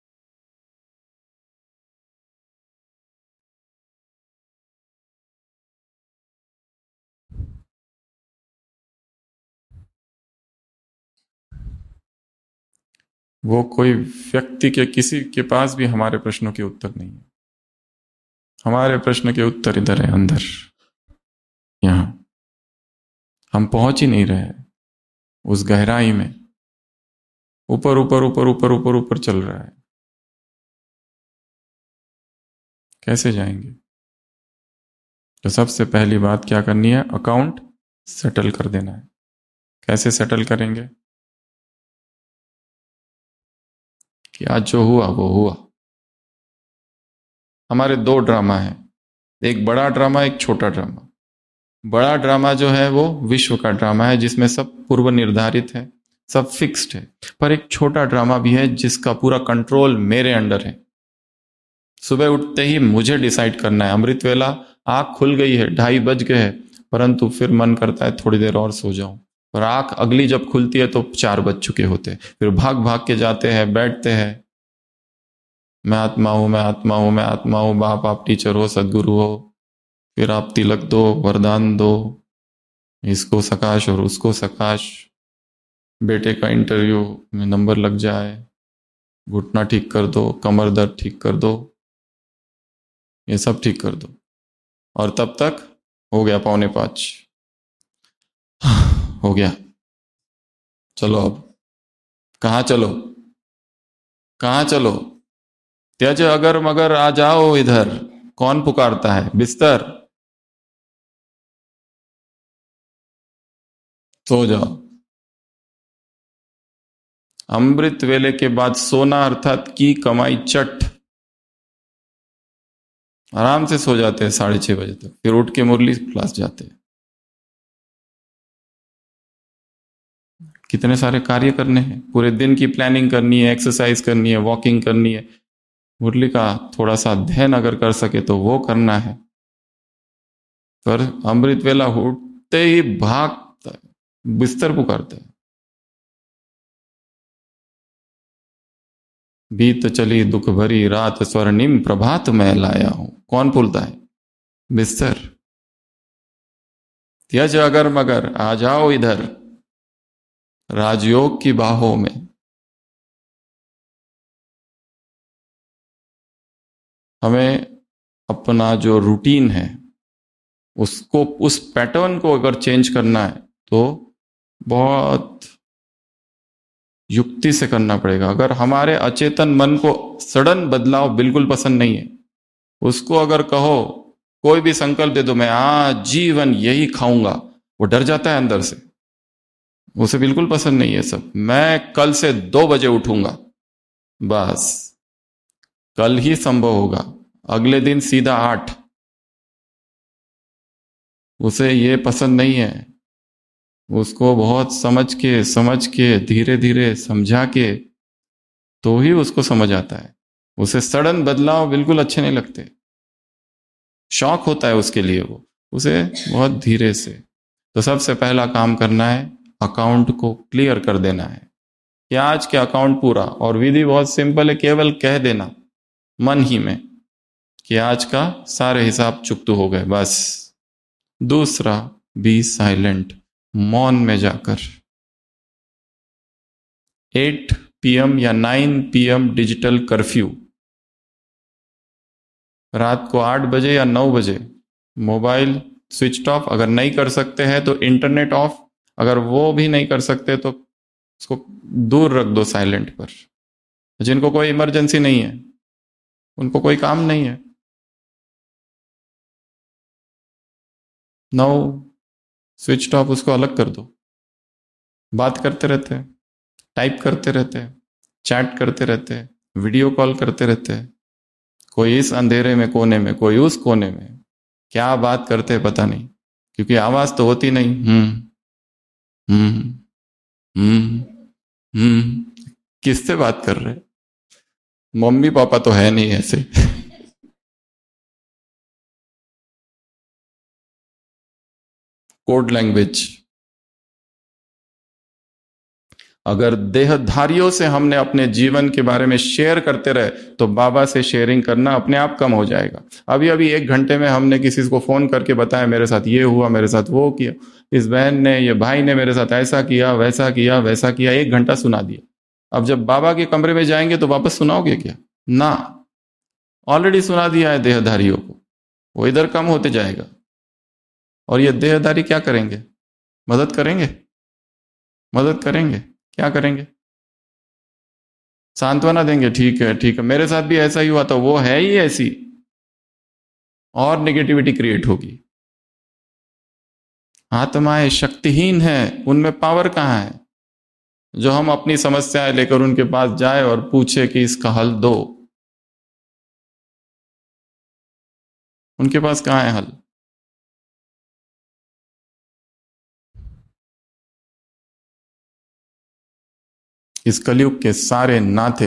[SPEAKER 1] वो कोई व्यक्ति के किसी के पास भी हमारे प्रश्नों के उत्तर नहीं है। हमारे प्रश्न के उत्तर इधर है, अंदर, यहां। हम पहुंच ही नहीं रहे उस गहराई में। ऊपर ऊपर ऊपर ऊपर ऊपर ऊपर चल रहा है, कैसे जाएंगे? तो सबसे पहली बात क्या करनी है? अकाउंट सेटल कर देना है। कैसे सेटल करेंगे? कि आज जो हुआ वो हुआ। हमारे 2 ड्रामा हैं, एक बड़ा ड्रामा, एक छोटा ड्रामा। बड़ा ड्रामा जो है वो विश्व का ड्रामा है, जिसमें सब पूर्व निर्धारित है, सब फिक्स्ड है। पर एक छोटा ड्रामा भी है जिसका पूरा कंट्रोल मेरे अंडर है। सुबह उठते ही मुझे डिसाइड करना है। अमृत वेला, आंख खुल गई है, 2:30 बज गए हैं, परंतु फिर मन करता है थोड़ी देर और सो जाऊं। पर आंख अगली जब खुलती है तो 4 बज चुके होते हैं। फिर भाग भाग के जाते हैं, बैठते हैं, मैं आत्मा हूं, मैं आत्मा हूं, मैं आत्मा हूं। बाप आप टीचर हो, सदगुरु हो, फिर आप तिलक दो, वरदान दो, इसको सकाश और उसको सकाश। बेटे का इंटरव्यू में नंबर लग जाए, घुटना ठीक कर दो, कमर दर्द ठीक कर दो, ये सब ठीक कर दो। और तब तक हो गया 4:45। हो गया, चलो अब कहाँ चलो, कहाँ चलो? त्यज अगर मगर आ जाओ इधर। कौन पुकारता है? बिस्तर, सो जाओ। अमृत वेले के बाद सोना अर्थात की कमाई चट। आराम से सो जाते हैं 6:30 बजे तक, फिर उठ के मुरली क्लास जाते हैं। कितने सारे कार्य करने हैं, पूरे दिन की प्लानिंग करनी है, एक्सरसाइज करनी है, वॉकिंग करनी है, मुरली का थोड़ा सा अध्ययन अगर कर सके तो वो करना है। पर अमृत वेला उठते ही भागता है, बिस्तर पुकारता है। बीत चली दुख भरी रात, स्वर्णिम प्रभात मैं लाया हूं। कौन भूलता है? बिस्तर। त्यज अगर मगर आ जाओ इधर। राजयोग की बाहों में हमें अपना जो रूटीन है उसको, उस पैटर्न को अगर चेंज करना है तो बहुत युक्ति से करना पड़ेगा। अगर हमारे अचेतन मन को सडन बदलाव बिल्कुल पसंद नहीं है, उसको अगर कहो कोई भी संकल्प दे दो, मैं आज जीवन यही खाऊंगा, वो डर जाता है अंदर से। उसे बिल्कुल पसंद नहीं है सब। मैं कल से 2 बजे उठूंगा, बस कल ही संभव होगा, अगले दिन सीधा 8। उसे ये पसंद नहीं है। उसको बहुत समझ के धीरे धीरे समझा के तो ही उसको समझ आता है। उसे सडन बदलाव बिल्कुल अच्छे नहीं लगते, शौक होता है उसके लिए, वो उसे बहुत धीरे से। तो सबसे पहला काम करना है, अकाउंट को क्लियर कर देना है कि आज के अकाउंट पूरा। और विधि बहुत सिंपल है, केवल कह देना मन ही में कि आज का सारे हिसाब चुकतू हो गए, बस। दूसरा, बी साइलेंट, मौन में जाकर 8 PM या 9 PM डिजिटल कर्फ्यू, रात को 8 बजे या 9 बजे मोबाइल स्विच ऑफ। अगर नहीं कर सकते हैं तो इंटरनेट ऑफ, अगर वो भी नहीं कर सकते तो उसको दूर रख दो साइलेंट पर। जिनको कोई इमरजेंसी नहीं है, उनको कोई काम नहीं है, 9 स्विच ऑफ, उसको अलग कर दो। बात करते रहते हैं, टाइप करते रहते हैं, चैट करते रहते हैं, वीडियो कॉल करते रहते हैं, कोई इस अंधेरे में कोने में, कोई उस कोने में, क्या बात करते हैं पता नहीं, क्योंकि आवाज तो होती नहीं। हम्म हम्म किससे बात कर रहे? मम्मी पापा तो है नहीं ऐसे। Code language. अगर देहधारियों से हमने अपने जीवन के बारे में शेयर करते रहे तो बाबा से शेयरिंग करना अपने आप कम हो जाएगा। अभी अभी 1 घंटे में हमने किसी को फोन करके बताया, मेरे साथ ये हुआ, मेरे साथ वो किया, इस बहन ने, ये भाई ने मेरे साथ ऐसा किया, वैसा किया, वैसा किया, 1 घंटा सुना दिया। अब जब बाबा के कमरे में जाएंगे तो वापस सुनाओगे क्या? ना, ऑलरेडी सुना दिया है देहधारियों को, वो इधर कम होते जाएगा। और ये देहधारी क्या करेंगे? मदद करेंगे? मदद करेंगे? क्या करेंगे? सांत्वना देंगे, ठीक है ठीक है, मेरे साथ भी ऐसा ही हुआ था, वो है ही ऐसी, और नेगेटिविटी क्रिएट होगी। आत्माएं शक्तिहीन है, उनमें पावर कहां है जो हम अपनी समस्याएं लेकर उनके पास जाए और पूछे कि इसका हल दो? उनके पास कहां है हल? इस कलयुग के सारे नाते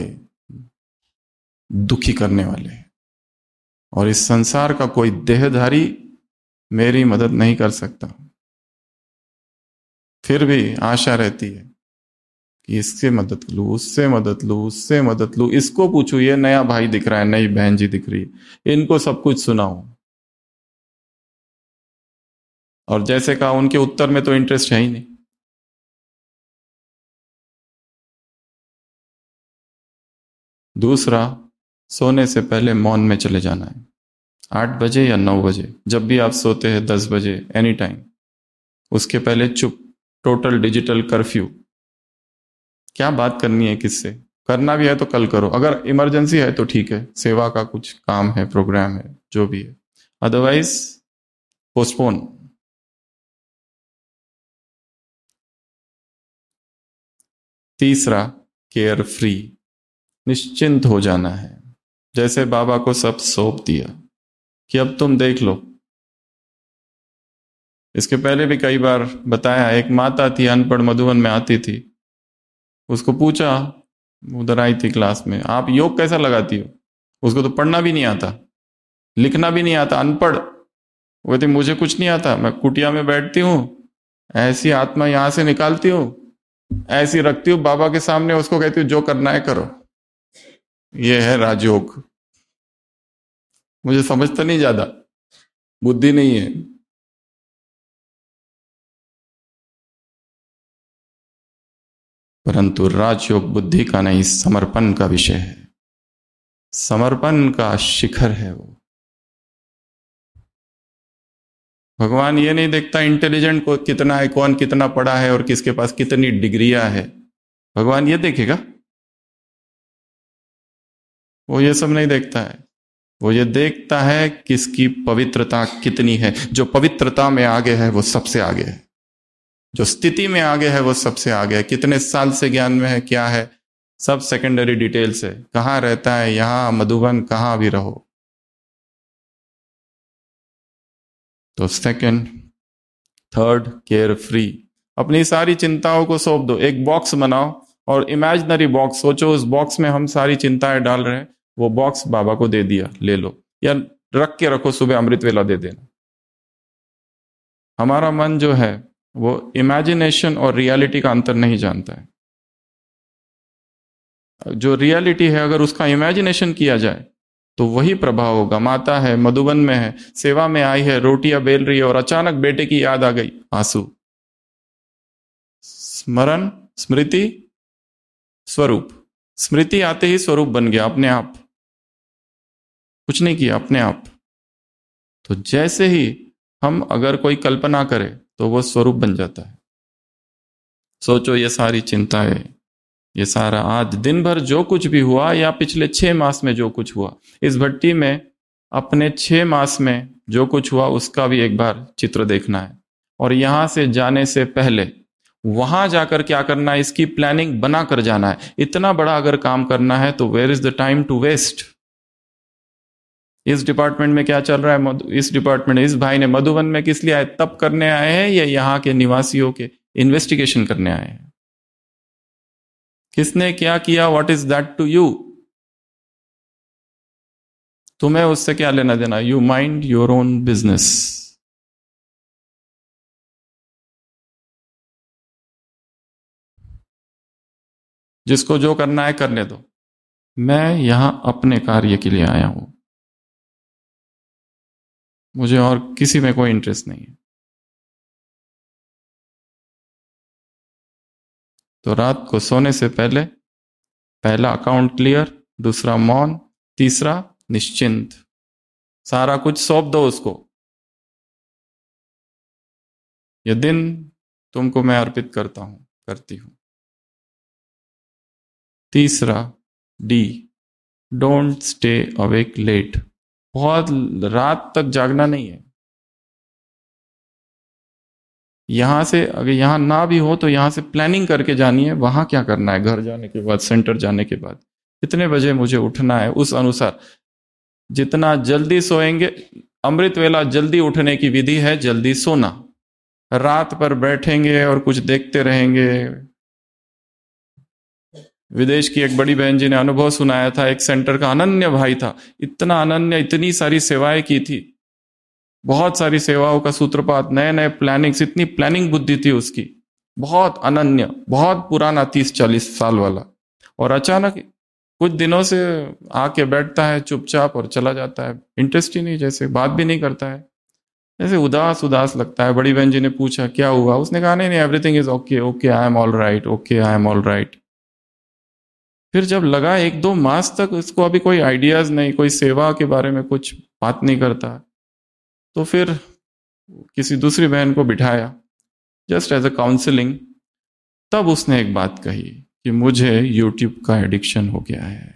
[SPEAKER 1] दुखी करने वाले हैं, और इस संसार का कोई देहधारी मेरी मदद नहीं कर सकता। फिर भी आशा रहती है कि इससे मदद लूं, उससे मदद लूं, उससे मदद लूं, इसको पूछूं, ये नया भाई दिख रहा है, नई बहन जी दिख रही है, इनको सब कुछ सुनाऊं। और जैसे कहा, उनके उत्तर में तो इंटरेस्ट है ही नहीं। दूसरा, सोने से पहले मौन में चले जाना है। 8 बजे या 9 बजे, जब भी आप सोते हैं, 10 बजे, एनी टाइम, उसके पहले चुप, टोटल डिजिटल कर्फ्यू। क्या बात करनी है किससे? करना भी है तो कल करो, अगर इमरजेंसी है तो ठीक है, सेवा का कुछ काम है, प्रोग्राम है, जो भी है, अदरवाइज पोस्टपोन। तीसरा, केयर फ्री, निश्चिंत हो जाना है, जैसे बाबा को सब सौंप दिया कि अब तुम देख लो। इसके पहले भी कई बार बताया, एक माता थी अनपढ़, मधुबन में आती थी, उसको पूछा, उधर आई थी क्लास में, आप योग कैसा लगाती हो? उसको तो पढ़ना भी नहीं आता, लिखना भी नहीं आता, अनपढ़। वो कहती मुझे कुछ नहीं आता, मैं कुटिया में बैठती हूँ, ऐसी आत्मा यहां से निकालती हूँ, ऐसी रखती हूँ बाबा के सामने, उसको कहती हूँ जो करना है करो। ये है राजयोग। मुझे समझता नहीं, ज्यादा बुद्धि नहीं है। परंतु राजयोग बुद्धि का नहीं, समर्पण का विषय है, समर्पण का शिखर है वो। भगवान ये नहीं देखता इंटेलिजेंट को कितना है, कौन कितना पढ़ा है और किसके पास कितनी डिग्रियां है। भगवान ये देखेगा? वो ये सब नहीं देखता है। वो ये देखता है किसकी पवित्रता कितनी है। जो पवित्रता में आगे है वो सबसे आगे है, जो स्थिति में आगे है वो सबसे आगे है। कितने साल से ज्ञान में है, क्या है, सब सेकेंडरी डिटेल्स है। कहाँ रहता है, यहां मधुबन, कहाँ भी रहो। तो सेकंड, थर्ड, केयर फ्री। अपनी सारी चिंताओं को सौंप दो। एक बॉक्स बनाओ और इमेजिनरी बॉक्स सोचो, उस बॉक्स में हम सारी चिंताएं डाल रहे हैं। वो बॉक्स बाबा को दे दिया, ले लो, या रख के रखो, सुबह अमृत वेला दे देना। हमारा मन जो है वो इमेजिनेशन और रियलिटी का अंतर नहीं जानता है। जो रियलिटी है अगर उसका इमेजिनेशन किया जाए तो वही प्रभाव होगा। माता है, मधुबन में है, सेवा में आई है, रोटियां बेल रही है और अचानक बेटे की याद आ गई, आंसू। स्मरण, स्मृति, स्वरूप। स्मृति आते ही स्वरूप बन गया अपने आप, कुछ नहीं किया, अपने आप। तो जैसे ही हम अगर कोई कल्पना करें तो वो स्वरूप बन जाता है। सोचो ये सारी चिंताएं, ये सारा आज दिन भर जो कुछ भी हुआ या पिछले 6 मास में जो कुछ हुआ, इस भट्टी में अपने 6 मास में जो कुछ हुआ उसका भी एक बार चित्र देखना है। और यहां से जाने से पहले वहां जाकर क्या करना है, इसकी प्लानिंग बना कर जाना है। इतना बड़ा अगर काम करना है तो where is the time to waste. इस डिपार्टमेंट में क्या चल रहा है, इस डिपार्टमेंट, इस भाई ने मधुबन में किस लिए आए, तब करने आए हैं या यहाँ के निवासियों के इन्वेस्टिगेशन करने आए हैं? किसने क्या किया, what is that to you? तुम्हें उससे क्या लेना देना? You mind your own business. जिसको जो करना है करने दो। मैं यहां अपने कार्य के लिए आया हूं, मुझे और किसी में कोई इंटरेस्ट नहीं है। तो रात को सोने से पहले पहला अकाउंट क्लियर, दूसरा मौन, तीसरा निश्चिंत। सारा कुछ सौंप दो उसको। यह दिन तुमको मैं अर्पित करता हूं, करती हूं। तीसरा, D, don't stay awake late. बहुत रात तक जागना नहीं है। यहां से अगर यहां ना भी हो तो यहां से प्लानिंग करके जानी है, वहां क्या करना है, घर जाने के बाद, सेंटर जाने के बाद कितने बजे मुझे उठना है, उस अनुसार जितना जल्दी सोएंगे। अमृत वेला जल्दी उठने की विधि है, जल्दी सोना। रात पर बैठेंगे और कुछ देखते रहेंगे। विदेश की एक बड़ी बहन जी ने अनुभव सुनाया था, एक सेंटर का अनन्य भाई था, इतना अनन्य, इतनी सारी सेवाएं की थी, बहुत सारी सेवाओं का सूत्रपात, नए नए प्लानिंग्स, इतनी प्लानिंग बुद्धि थी उसकी, बहुत अनन्य, बहुत पुराना, 30-40 साल वाला। और अचानक कुछ दिनों से आके बैठता है चुपचाप और चला जाता है। इंटरेस्ट ही नहीं, जैसे बात भी नहीं करता है, जैसे उदास उदास लगता है। बड़ी बहन जी ने पूछा क्या हुआ, उसने कहा नहीं नहीं, everything is okay, okay I am all right, okay I am all right. फिर जब लगा 1-2 मास तक इसको अभी कोई आइडियाज नहीं, कोई सेवा के बारे में कुछ बात नहीं करता, तो फिर किसी दूसरी बहन को बिठाया जस्ट एज अ काउंसलिंग। तब उसने एक बात कही कि मुझे यूट्यूब का एडिक्शन हो गया है।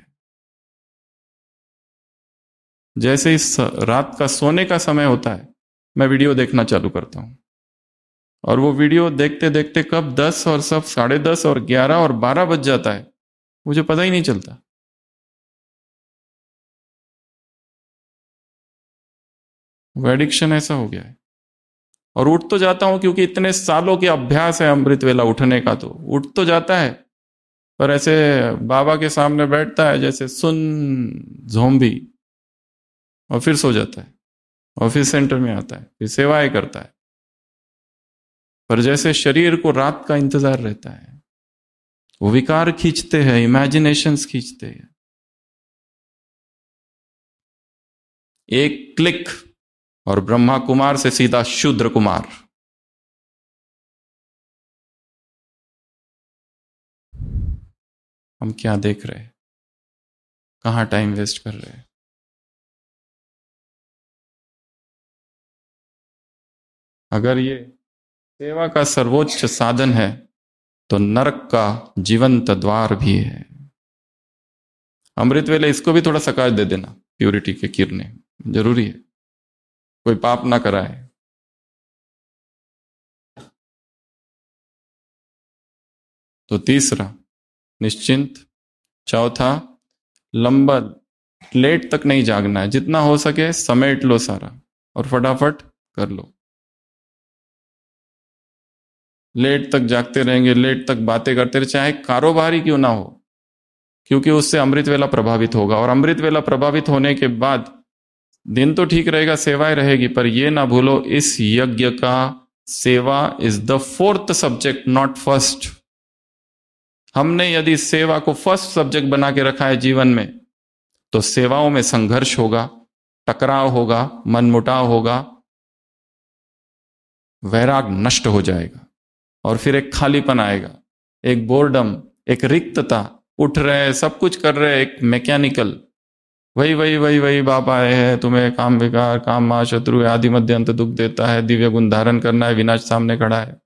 [SPEAKER 1] जैसे इस रात का सोने का समय होता है, मैं वीडियो देखना चालू करता हूं और वो वीडियो देखते देखते कब 10 और सब 10:30 और 11 और 12 बज जाता है, मुझे पता ही नहीं चलता। वो एडिक्शन ऐसा हो गया है। और उठ तो जाता हूं क्योंकि इतने सालों के अभ्यास है अमृत वेला उठने का, तो उठ तो जाता है, पर ऐसे बाबा के सामने बैठता है जैसे सुन ज़ोंबी, और फिर सो जाता है और फिर सेंटर में आता है, फिर सेवाएं करता है। पर जैसे शरीर को रात का इंतजार रहता है, वो विकार खींचते हैं, इमेजिनेशंस खींचते हैं। एक क्लिक और ब्रह्मा कुमार से सीधा शूद्र कुमार। हम क्या देख रहे हैं, कहाँ टाइम वेस्ट कर रहे हैं। अगर ये सेवा का सर्वोच्च साधन है तो नरक का जीवंत द्वार भी है। अमृत वेले इसको भी थोड़ा सकाश दे देना, प्यूरिटी के किरणें, जरूरी है, कोई पाप ना कराए। तो तीसरा निश्चिंत, चौथा लंबा, लेट तक नहीं जागना है, जितना हो सके समेट लो सारा और फटाफट कर लो। लेट तक जागते रहेंगे, लेट तक बातें करते रहे, चाहे कारोबार ही क्यों ना हो, क्योंकि उससे अमृत वेला प्रभावित होगा। और अमृत वेला प्रभावित होने के बाद दिन तो ठीक रहेगा, सेवाएं रहेगी, पर यह ना भूलो इस यज्ञ का सेवा is the fourth subject, not first. हमने यदि सेवा को फर्स्ट सब्जेक्ट बना के रखा है जीवन में, तो सेवाओं में संघर्ष होगा, टकराव होगा, मनमुटाव होगा, वैराग नष्ट हो जाएगा और फिर एक खालीपन आएगा, एक बोर्डम, एक रिक्तता। उठ रहे, सब कुछ कर रहे, एक मैकेनिकल, वही वही वही वही बाप आए हैं, तुम्हें काम विकार, काम महाशत्रु आदि मध्य अंत दुख देता है, दिव्य गुण धारण करना है, विनाश सामने खड़ा है,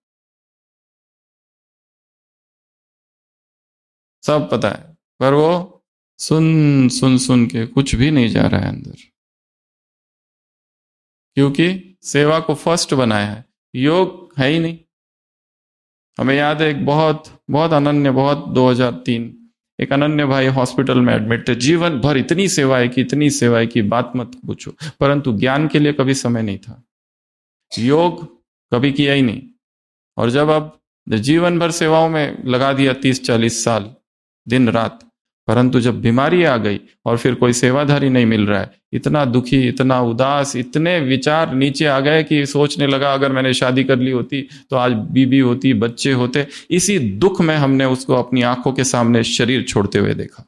[SPEAKER 1] सब पता है, पर वो सुन सुन सुन के कुछ भी नहीं जा रहा है अंदर, क्योंकि सेवा को फर्स्ट बनाया है, योग है ही नहीं। हमें याद है एक बहुत बहुत अनन्य, बहुत 2003 एक अनन्य भाई हॉस्पिटल में एडमिट थे, जीवन भर इतनी सेवाएं की, इतनी सेवाएं की, बात मत पूछो, परंतु ज्ञान के लिए कभी समय नहीं था, योग कभी किया ही नहीं। और जब अब जीवन भर सेवाओं में लगा दिया 30-40 साल दिन रात, परंतु जब बीमारी आ गई और फिर कोई सेवाधारी नहीं मिल रहा है, इतना दुखी, इतना उदास, इतने विचार नीचे आ गए कि सोचने लगा अगर मैंने शादी कर ली होती तो आज बीबी होती, बच्चे होते। इसी दुख में हमने उसको अपनी आंखों के सामने शरीर छोड़ते हुए देखा,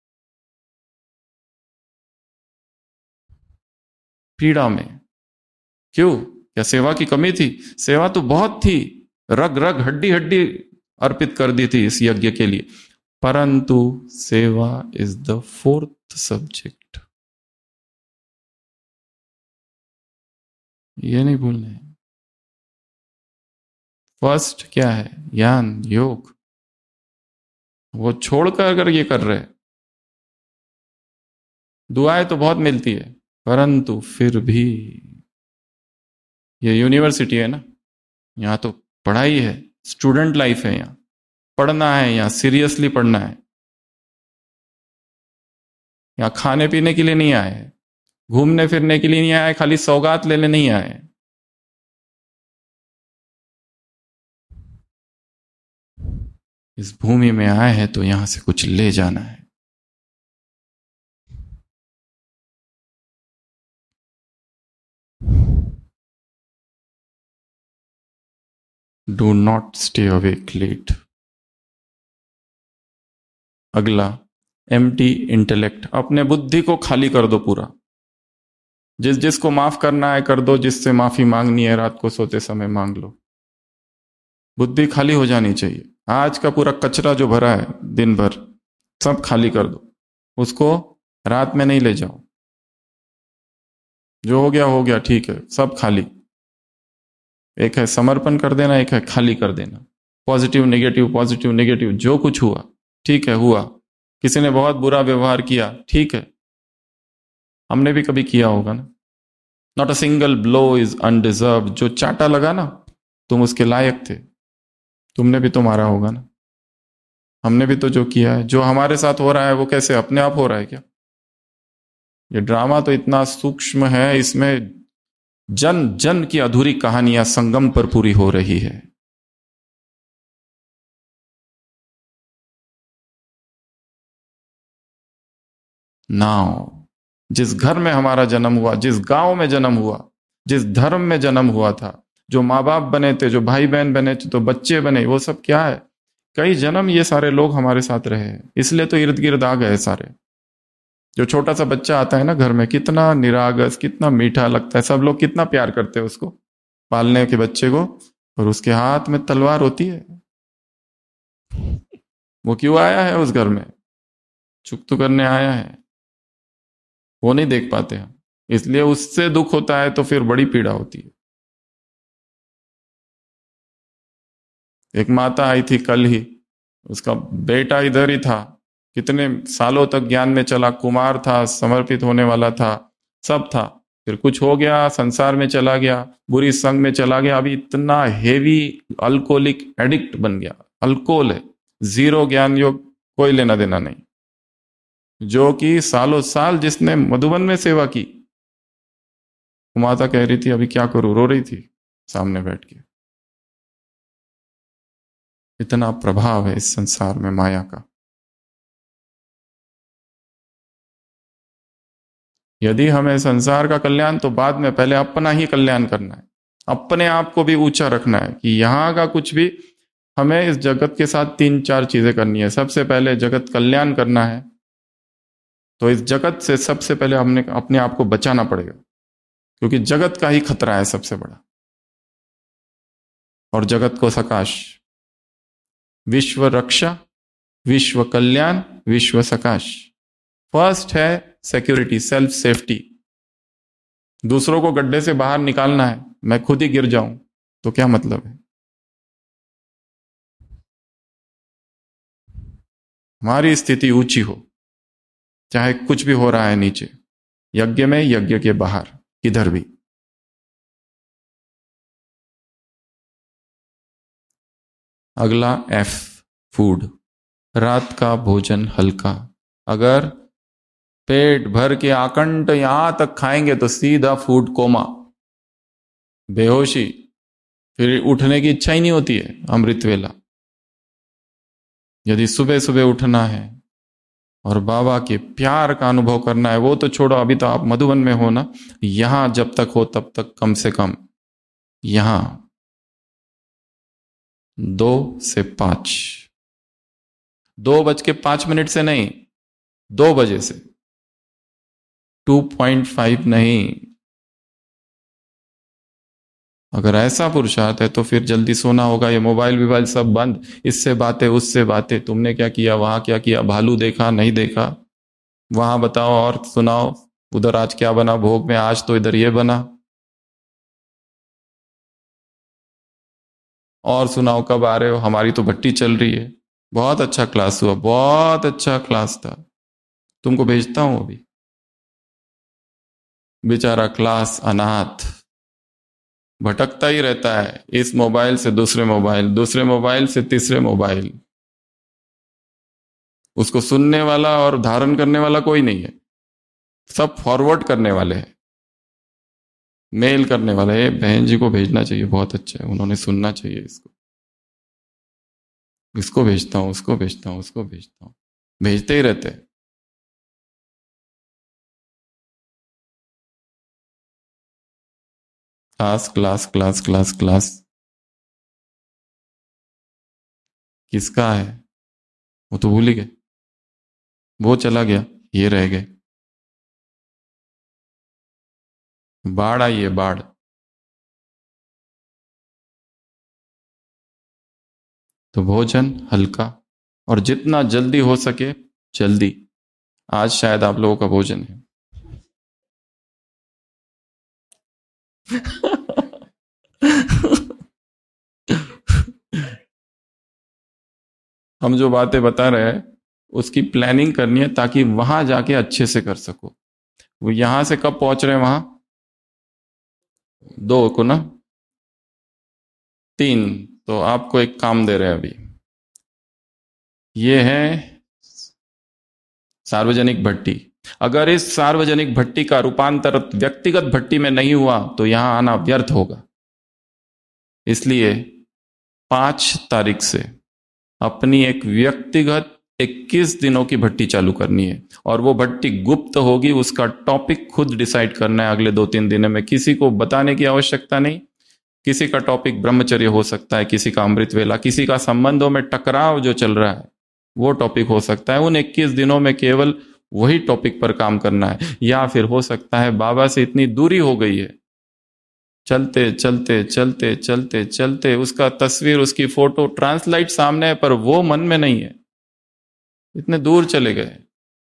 [SPEAKER 1] पीड़ा में। क्यों? क्या सेवा की कमी थी? सेवा तो बहुत थी, रग रग हड्डी हड्डी अर्पित कर दी थी इस यज्ञ के लिए, परंतु सेवा इज द फोर्थ सब्जेक्ट, ये नहीं भूलना है। फर्स्ट क्या है? ज्ञान, योग, वो छोड़कर अगर ये कर रहे, दुआएं तो बहुत मिलती है, परंतु फिर भी ये यूनिवर्सिटी है ना, यहां तो पढ़ाई है, स्टूडेंट लाइफ है, यहां पढ़ना है, यहां सीरियसली पढ़ना है, यहां खाने पीने के लिए नहीं आए हैं, घूमने फिरने के लिए नहीं आए, खाली सौगात लेने नहीं आए। इस भूमि में आए हैं तो यहां से कुछ ले जाना है। Do not stay awake late. अगला, एम्प्टी इंटेलेक्ट, अपने बुद्धि को खाली कर दो पूरा, जिस जिसको माफ करना है कर दो, जिससे माफी मांगनी है रात को सोते समय मांग लो, बुद्धि खाली हो जानी चाहिए। आज का पूरा कचरा जो भरा है दिन भर, सब खाली कर दो, उसको रात में नहीं ले जाओ, जो हो गया ठीक है, सब खाली। एक है समर्पण कर देना, एक है खाली कर देना, पॉजिटिव नेगेटिव, पॉजिटिव नेगेटिव, जो कुछ हुआ ठीक है हुआ, किसी ने बहुत बुरा व्यवहार किया ठीक है, हमने भी कभी किया होगा ना। Not a single blow is undeserve, जो चाटा लगा ना तुम उसके लायक थे, तुमने भी तो मारा होगा ना, हमने भी तो जो किया है, जो हमारे साथ हो रहा है वो कैसे अपने आप हो रहा है क्या? ये ड्रामा तो इतना सूक्ष्म है, इसमें जन जन की अधूरी कहानियां संगम पर पूरी हो रही है। नाउ जिस घर में हमारा जन्म हुआ, जिस गांव में जन्म हुआ, जिस धर्म में जन्म हुआ था, जो माँ बाप बने थे, जो भाई बहन बने थे, तो बच्चे बने, वो सब क्या है? कई जन्म ये सारे लोग हमारे साथ रहे हैं, इसलिए तो इर्द गिर्द आ गए सारे। जो छोटा सा बच्चा आता है ना घर में, कितना निरागस, कितना मीठा लगता है, सब लोग कितना प्यार करते हैं उसको, पालने के बच्चे को, और उसके हाथ में तलवार होती है। वो क्यों आया है उस घर में? चुप तो करने आया है, वो नहीं देख पाते हम, इसलिए उससे दुख होता है तो फिर बड़ी पीड़ा होती है। एक माता आई थी कल ही, उसका बेटा इधर ही था, कितने सालों तक ज्ञान में चला, कुमार था, समर्पित होने वाला था, सब था, फिर कुछ हो गया, संसार में चला गया, बुरी संग में चला गया, अभी इतना हेवी अल्कोहलिक एडिक्ट बन गया, अल्कोहल है, जीरो ज्ञान योग, कोई लेना देना नहीं। जो कि सालों साल जिसने मधुबन में सेवा की, वो माता कह रही थी अभी क्या करूं, रो रही थी सामने बैठ के। इतना प्रभाव है इस संसार में माया का। यदि हमें संसार का कल्याण, तो बाद में, पहले अपना ही कल्याण करना है, अपने आप को भी ऊंचा रखना है कि यहां का कुछ भी, हमें इस जगत के साथ तीन चार चीजें करनी है। सबसे पहले जगत कल्याण करना है, तो इस जगत से सबसे पहले हमने अपने आप को बचाना पड़ेगा, क्योंकि जगत का ही खतरा है सबसे बड़ा। और जगत को सकाश, विश्व रक्षा, विश्व कल्याण, विश्व सकाश। फर्स्ट है सिक्योरिटी, सेल्फ सेफ्टी। दूसरों को गड्ढे से बाहर निकालना है, मैं खुद ही गिर जाऊं तो क्या मतलब है। हमारी स्थिति ऊंची हो, चाहे कुछ भी हो रहा है नीचे, यज्ञ में, यज्ञ के बाहर, किधर भी। अगला एफ, फूड, रात का भोजन हल्का। अगर पेट भर के आकंठ यहां तक खाएंगे तो सीधा फूड कोमा, बेहोशी, फिर उठने की इच्छा ही नहीं होती है अमृत वेला। यदि सुबह सुबह उठना है और बाबा के प्यार का अनुभव करना है, वो तो छोड़ो, अभी तो आप मधुबन में हो ना, यहां जब तक हो तब तक कम से कम यहां 2 से 5, 2:05 से नहीं, 2 बजे से, 2.5 नहीं। अगर ऐसा पुरुषार्थ है तो फिर जल्दी सोना होगा। ये मोबाइल विबाइल सब बंद, इससे बातें उससे बातें, तुमने क्या किया, वहां क्या किया, भालू देखा नहीं देखा, वहां बताओ और सुनाओ, उधर आज क्या बना भोग में, आज तो इधर ये बना, और सुनाओ कब आ रहे हो, हमारी तो भट्टी चल रही है। बहुत अच्छा क्लास हुआ, बहुत अच्छा क्लास था, तुमको भेजता हूं अभी। बेचारा क्लास अनाथ भटकता ही रहता है, इस मोबाइल से दूसरे मोबाइल, दूसरे मोबाइल से तीसरे मोबाइल। उसको सुनने वाला और धारण करने वाला कोई नहीं है, सब फॉरवर्ड करने वाले हैं, मेल करने वाले हैं। बहन जी को भेजना चाहिए, बहुत अच्छा है, उन्होंने सुनना चाहिए इसको। इसको भेजता हूं, उसको भेजता हूं, उसको भेजता हूं, भेजते ही रहते हैं। Class class class class class, किसका है वो तो भूल ही गए, वो चला गया, ये रह गए। बाढ़ आई है, बाढ़। तो भोजन हल्का, और जितना जल्दी हो सके जल्दी। आज शायद आप लोगों का भोजन है। हम जो बातें बता रहे हैं उसकी प्लानिंग करनी है, ताकि वहां जाके अच्छे से कर सको। वो यहां से कब पहुंच रहे हैं वहां, 2 को ना, 3। तो आपको एक काम दे रहे हैं अभी, ये है सार्वजनिक भट्टी। अगर इस सार्वजनिक भट्टी का रूपांतर व्यक्तिगत भट्टी में नहीं हुआ तो यहां आना व्यर्थ होगा। इसलिए 5 तारीख से अपनी एक व्यक्तिगत 21 दिनों की भट्टी चालू करनी है, और वो भट्टी गुप्त होगी, उसका टॉपिक खुद डिसाइड करना है अगले 2-3 दिनों में, किसी को बताने की आवश्यकता नहीं। किसी का टॉपिक ब्रह्मचर्य हो सकता है, किसी का अमृत वेला, किसी का संबंधों में टकराव जो चल रहा है वो टॉपिक हो सकता है। उन 21 दिनों में केवल वही टॉपिक पर काम करना है। या फिर हो सकता है बाबा से इतनी दूरी हो गई है, चलते चलते चलते चलते चलते उसका तस्वीर, उसकी फोटो ट्रांसलाइट सामने है, पर वो मन में नहीं है, इतने दूर चले गए।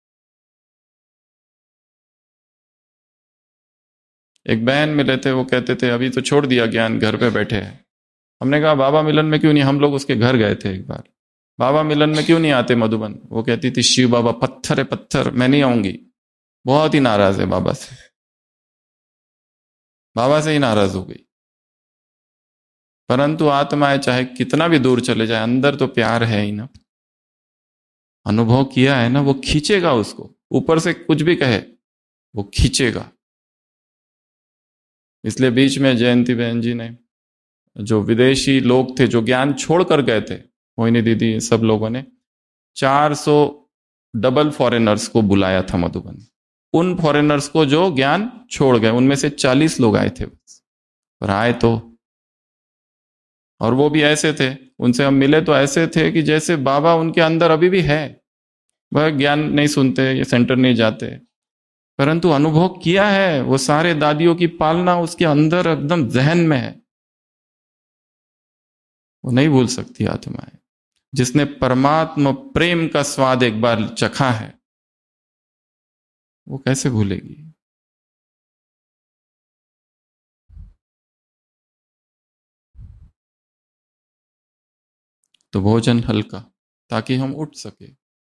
[SPEAKER 1] एक बहन मिले थे, वो कहते थे अभी तो छोड़ दिया ज्ञान, घर पे बैठे हैं। हमने कहा बाबा मिलन में क्यों नहीं, हम लोग उसके घर गए थे एक बार, बाबा मिलन में क्यों नहीं आते मधुबन? वो कहती थी शिव बाबा पत्थर है पत्थर, मैं नहीं आऊंगी। बहुत ही नाराज है बाबा से, बाबा से ही नाराज हो गई। परंतु आत्माएं चाहे कितना भी दूर चले जाए, अंदर तो प्यार है ही ना। अनुभव किया है ना, वो खींचेगा उसको, ऊपर से कुछ भी कहे वो खींचेगा। इसलिए बीच में जयंती बहन जी ने, जो विदेशी लोग थे जो ज्ञान छोड़कर गए थे, मोहिनी दीदी सब लोगों ने 400 डबल फॉरेनर्स को बुलाया था मधुबन। उन फॉरेनर्स को जो ज्ञान छोड़ गए, उनमें से 40 लोग आए थे बस, पर आए तो, और वो भी ऐसे थे, उनसे हम मिले तो ऐसे थे कि जैसे बाबा उनके अंदर अभी भी है। वह ज्ञान नहीं सुनते, ये सेंटर नहीं जाते, परंतु अनुभव किया है, वो सारे दादियों की पालना उसके अंदर एकदम जहन में है। वो नहीं भूल सकती आत्माएं। जिसने परमात्मा प्रेम का स्वाद एक बार चखा है, वो कैसे भूलेगी? तो भोजन हल्का, ताकि हम उठ सके,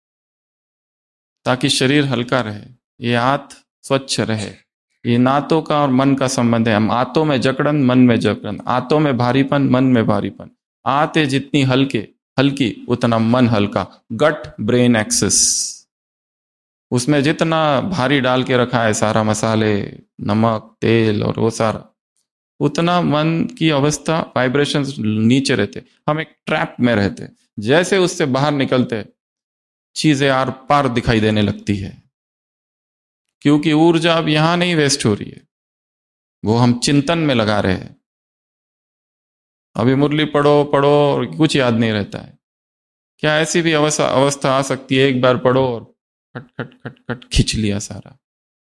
[SPEAKER 1] ताकि शरीर हल्का रहे, ये आत्म स्वच्छ रहे। ये नातों का और मन का संबंध है। हम आतों में जकड़न, मन में जकड़न, आतों में भारीपन, मन में भारीपन। आते जितनी हल्की उतना मन हल्का। गट ब्रेन एक्सेस, उसमें जितना भारी डाल के रखा है सारा मसाले, नमक, तेल और वो सारा, उतना मन की अवस्था, वाइब्रेशंस नीचे रहते। हम एक ट्रैप में रहते, जैसे उससे बाहर निकलते चीजें आर पार दिखाई देने लगती है, क्योंकि ऊर्जा अब यहां नहीं वेस्ट हो रही है, वो हम चिंतन में लगा रहे हैं। अभी मुरली पढ़ो पढ़ो और कुछ याद नहीं रहता है। क्या ऐसी भी अवस्था आ सकती है, एक बार पढ़ो और खट खट खट खट खींच लिया सारा।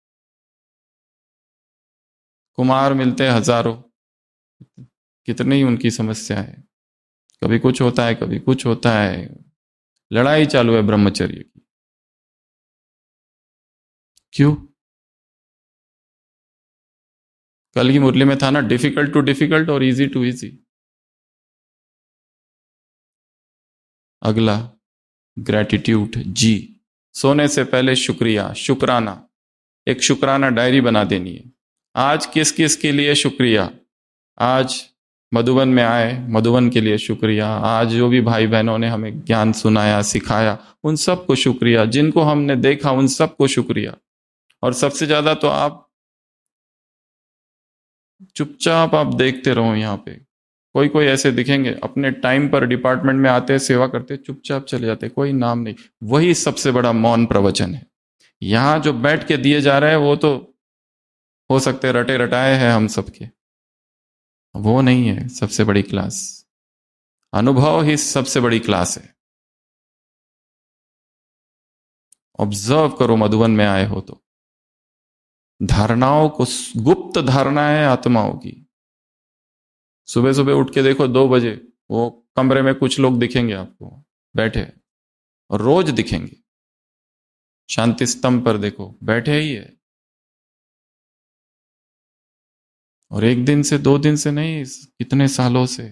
[SPEAKER 1] कुमार मिलते हैं हजारों, कितनी उनकी समस्या है, कभी कुछ होता है कभी कुछ होता है। लड़ाई चालू है ब्रह्मचर्य की। क्यों? कल की मुरली में था ना, डिफिकल्ट टू डिफिकल्ट और इजी टू इजी। अगला ग्रेटिट्यूड, जी। सोने से पहले शुक्रिया, शुक्राना, एक शुक्राना डायरी बना देनी है। आज किस किस के लिए शुक्रिया? आज मधुबन में आए, मधुबन के लिए शुक्रिया। आज जो भी भाई बहनों ने हमें ज्ञान सुनाया, सिखाया, उन सबको शुक्रिया। जिनको हमने देखा उन सबको शुक्रिया। और सबसे ज्यादा तो आप चुपचाप आप देखते रहो। यहाँ पे कोई कोई ऐसे दिखेंगे, अपने टाइम पर डिपार्टमेंट में आते, सेवा करते, चुपचाप चले जाते, कोई नाम नहीं। वही सबसे बड़ा मौन प्रवचन है। यहाँ जो बैठ के दिए जा रहे हैं वो तो हो सकते रटे रटाए हैं हम सबके, वो नहीं है सबसे बड़ी क्लास। अनुभव ही सबसे बड़ी क्लास है। ऑब्जर्व करो, मधुबन में आए हो तो धारणाओं को, गुप्त धारणाएं आत्माओं की। सुबह सुबह उठ के देखो 2 बजे, वो कमरे में कुछ लोग दिखेंगे आपको बैठे, और रोज दिखेंगे। शांति स्तंभ पर देखो बैठे ही है, और 1 दिन से 2 दिन से नहीं, कितने सालों से।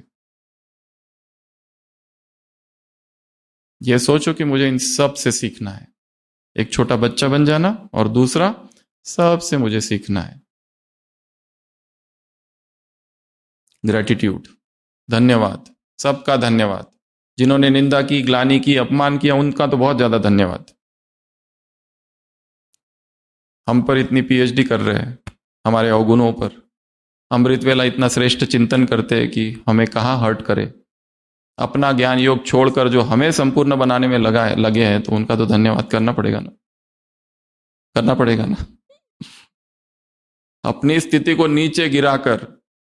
[SPEAKER 1] ये सोचो कि मुझे इन सब से सीखना है। एक छोटा बच्चा बन जाना, और दूसरा सबसे मुझे सीखना है। ग्रेटिट्यूड, धन्यवाद, सबका धन्यवाद। जिन्होंने निंदा की, ग्लानि की, अपमान किया, उनका तो बहुत ज्यादा धन्यवाद। हम पर इतनी पीएचडी कर रहे हैं, हमारे अवगुणों पर। अमृत वेला इतना श्रेष्ठ चिंतन करते हैं कि हमें कहाँ हर्ट करे। अपना ज्ञान योग छोड़कर जो हमें संपूर्ण बनाने में लगे हैं, तो उनका तो धन्यवाद करना पड़ेगा ना, करना पड़ेगा ना। अपनी स्थिति को नीचे गिराकर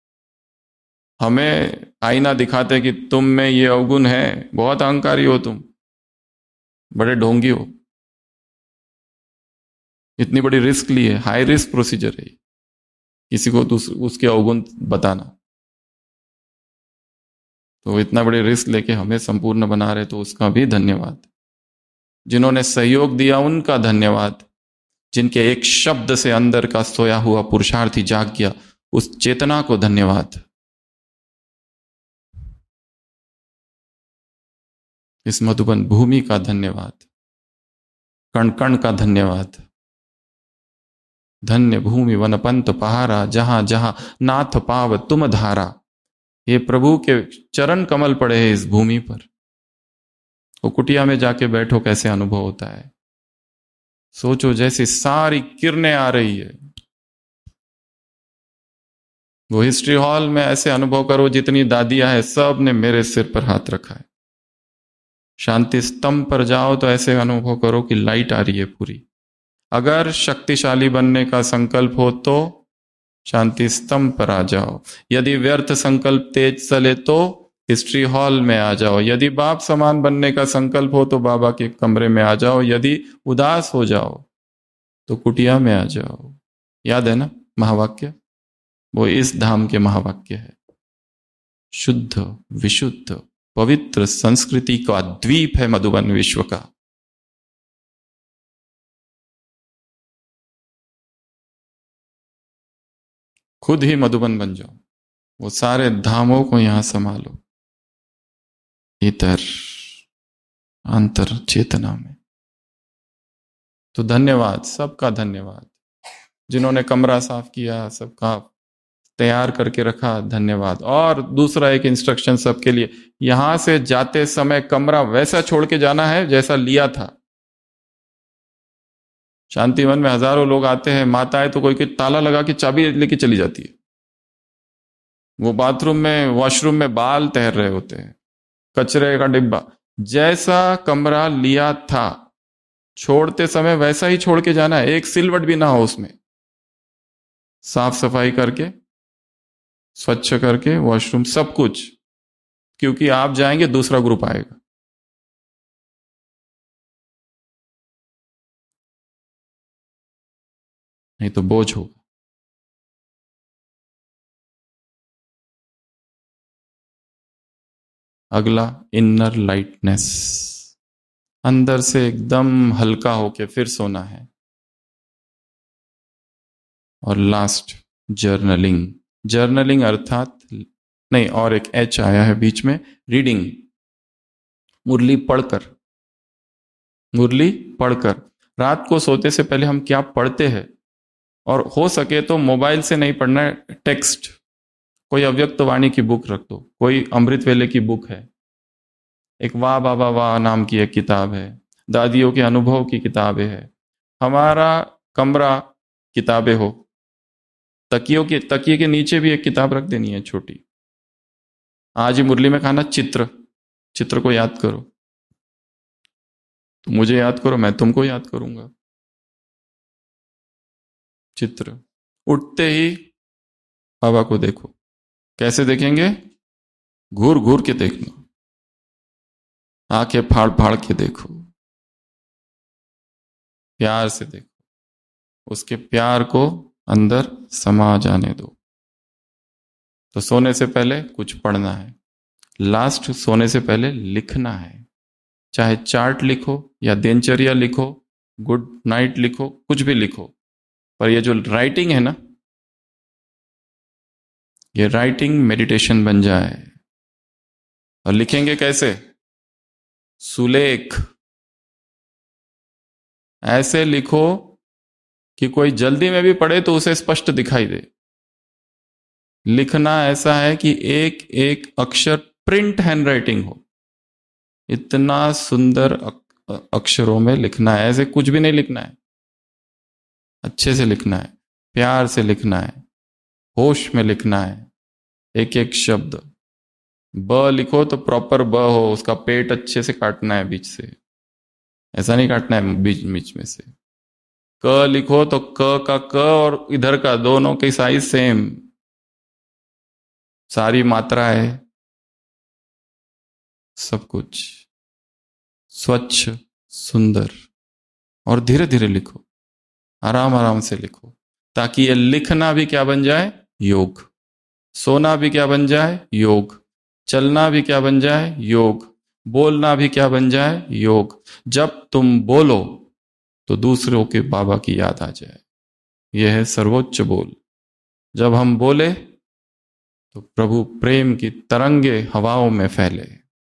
[SPEAKER 1] हमें आईना दिखाते कि तुम में ये अवगुण है, बहुत अहंकारी हो तुम, बड़े ढोंगी हो, इतनी बड़ी रिस्क ली है, हाई रिस्क प्रोसीजर है किसी को उसके अवगुण बताना। तो इतना बड़े रिस्क लेके हमें संपूर्ण बना रहे, तो उसका भी धन्यवाद। जिन्होंने सहयोग दिया उनका धन्यवाद। जिनके एक शब्द से अंदर का सोया हुआ पुरुषार्थी जाग गया, उस चेतना को धन्यवाद। इस मधुबन भूमि का धन्यवाद, कण कण का धन्यवाद। धन्य भूमि वनपंत पहारा, जहां जहां नाथ पाव तुम धारा। ये प्रभु के चरण कमल पड़े हैं इस भूमि पर। वो कुटिया में जाके बैठो, कैसे अनुभव होता है। सोचो जैसी सारी किरणें आ रही है। वो हिस्ट्री हॉल में ऐसे अनुभव करो जितनी दादियां हैं सब ने मेरे सिर पर हाथ रखा है। शांति स्तंभ पर जाओ तो ऐसे अनुभव करो कि लाइट आ रही है पूरी। अगर शक्तिशाली बनने का संकल्प हो तो शांति स्तंभ पर आ जाओ। यदि व्यर्थ संकल्प तेज चले तो हिस्ट्री हॉल में आ जाओ। यदि बाप समान बनने का संकल्प हो तो बाबा के कमरे में आ जाओ। यदि उदास हो जाओ तो कुटिया में आ जाओ। याद है ना महावाक्य? वो इस धाम के महावाक्य है। शुद्ध विशुद्ध पवित्र संस्कृति का द्वीप है मधुबन विश्व का। खुद ही मधुबन बन जाओ। वो सारे धामों को यहां संभालो, इधर अंतर चेतना में। तो धन्यवाद, सबका धन्यवाद। जिन्होंने कमरा साफ किया, सबका तैयार करके रखा, धन्यवाद। और दूसरा एक इंस्ट्रक्शन सबके लिए, यहां से जाते समय कमरा वैसा छोड़ के जाना है जैसा लिया था। शांतिवन में हजारों लोग आते हैं, माताएं तो कोई ताला लगा के चाबी लेके चली जाती है। वो बाथरूम में वॉशरूम में बाल तैर रहे होते हैं, कचरे का डिब्बा। जैसा कमरा लिया था छोड़ते समय वैसा ही छोड़ के जाना है। एक सिलवट भी ना हो उसमें। साफ सफाई करके, स्वच्छ करके वॉशरूम सब कुछ, क्योंकि आप जाएंगे दूसरा ग्रुप आएगा। नहीं तो बोझ होगा। अगला इनर लाइटनेस, अंदर से एकदम हल्का होके फिर सोना है। और लास्ट जर्नलिंग। जर्नलिंग अर्थात नहीं, और एक एच आया है बीच में, रीडिंग। मुरली पढ़कर, मुरली पढ़कर। रात को सोते से पहले हम क्या पढ़ते हैं, और हो सके तो मोबाइल से नहीं पढ़ना है, टेक्स्ट। कोई अव्यक्त वाणी की बुक रख दो, कोई अमृत वेले की बुक है, एक वाह बाबा वाह नाम की एक किताब है, दादियों के अनुभव की किताबें है। हमारा कमरा किताबें हो, तकिए के नीचे भी एक किताब रख देनी है छोटी। आज ही मुरली में खाना चित्र, चित्र को याद करो। तो मुझे याद करो, मैं तुमको याद करूंगा। चित्र। उठते ही बाबा को देखो। कैसे देखेंगे? घूर घूर के देखना, आंखें फाड़ फाड़ के देखो, प्यार से देखो, उसके प्यार को अंदर समा जाने दो। तो सोने से पहले कुछ पढ़ना है, लास्ट सोने से पहले लिखना है। चाहे चार्ट लिखो या दिनचर्या लिखो, गुड नाइट लिखो, कुछ भी लिखो। पर ये जो राइटिंग है ना, ये राइटिंग मेडिटेशन बन जाए। और लिखेंगे कैसे? सुलेख। ऐसे लिखो कि कोई जल्दी में भी पढ़े तो उसे स्पष्ट दिखाई दे। लिखना ऐसा है कि एक एक अक्षर प्रिंट हैंडराइटिंग हो। इतना सुंदर अक्षरों में लिखना है। ऐसे कुछ भी नहीं लिखना है, अच्छे से लिखना है, प्यार से लिखना है, होश में लिखना है। एक एक शब्द। ब लिखो तो प्रॉपर ब हो, उसका पेट अच्छे से काटना है बीच से, ऐसा नहीं काटना है बीच बीच में से। क लिखो तो क का क और इधर का दोनों की साइज सेम, सारी मात्रा है, सब कुछ स्वच्छ सुंदर। और धीरे धीरे लिखो, आराम आराम से लिखो, ताकि ये लिखना भी क्या बन जाए? योग। सोना भी क्या बन जाए? योग। चलना भी क्या बन जाए? योग। बोलना भी क्या बन जाए? योग। जब तुम बोलो तो दूसरों के बाबा की याद आ जाए। यह है सर्वोच्च बोल। जब हम बोले तो प्रभु प्रेम की तरंगे हवाओं में फैले।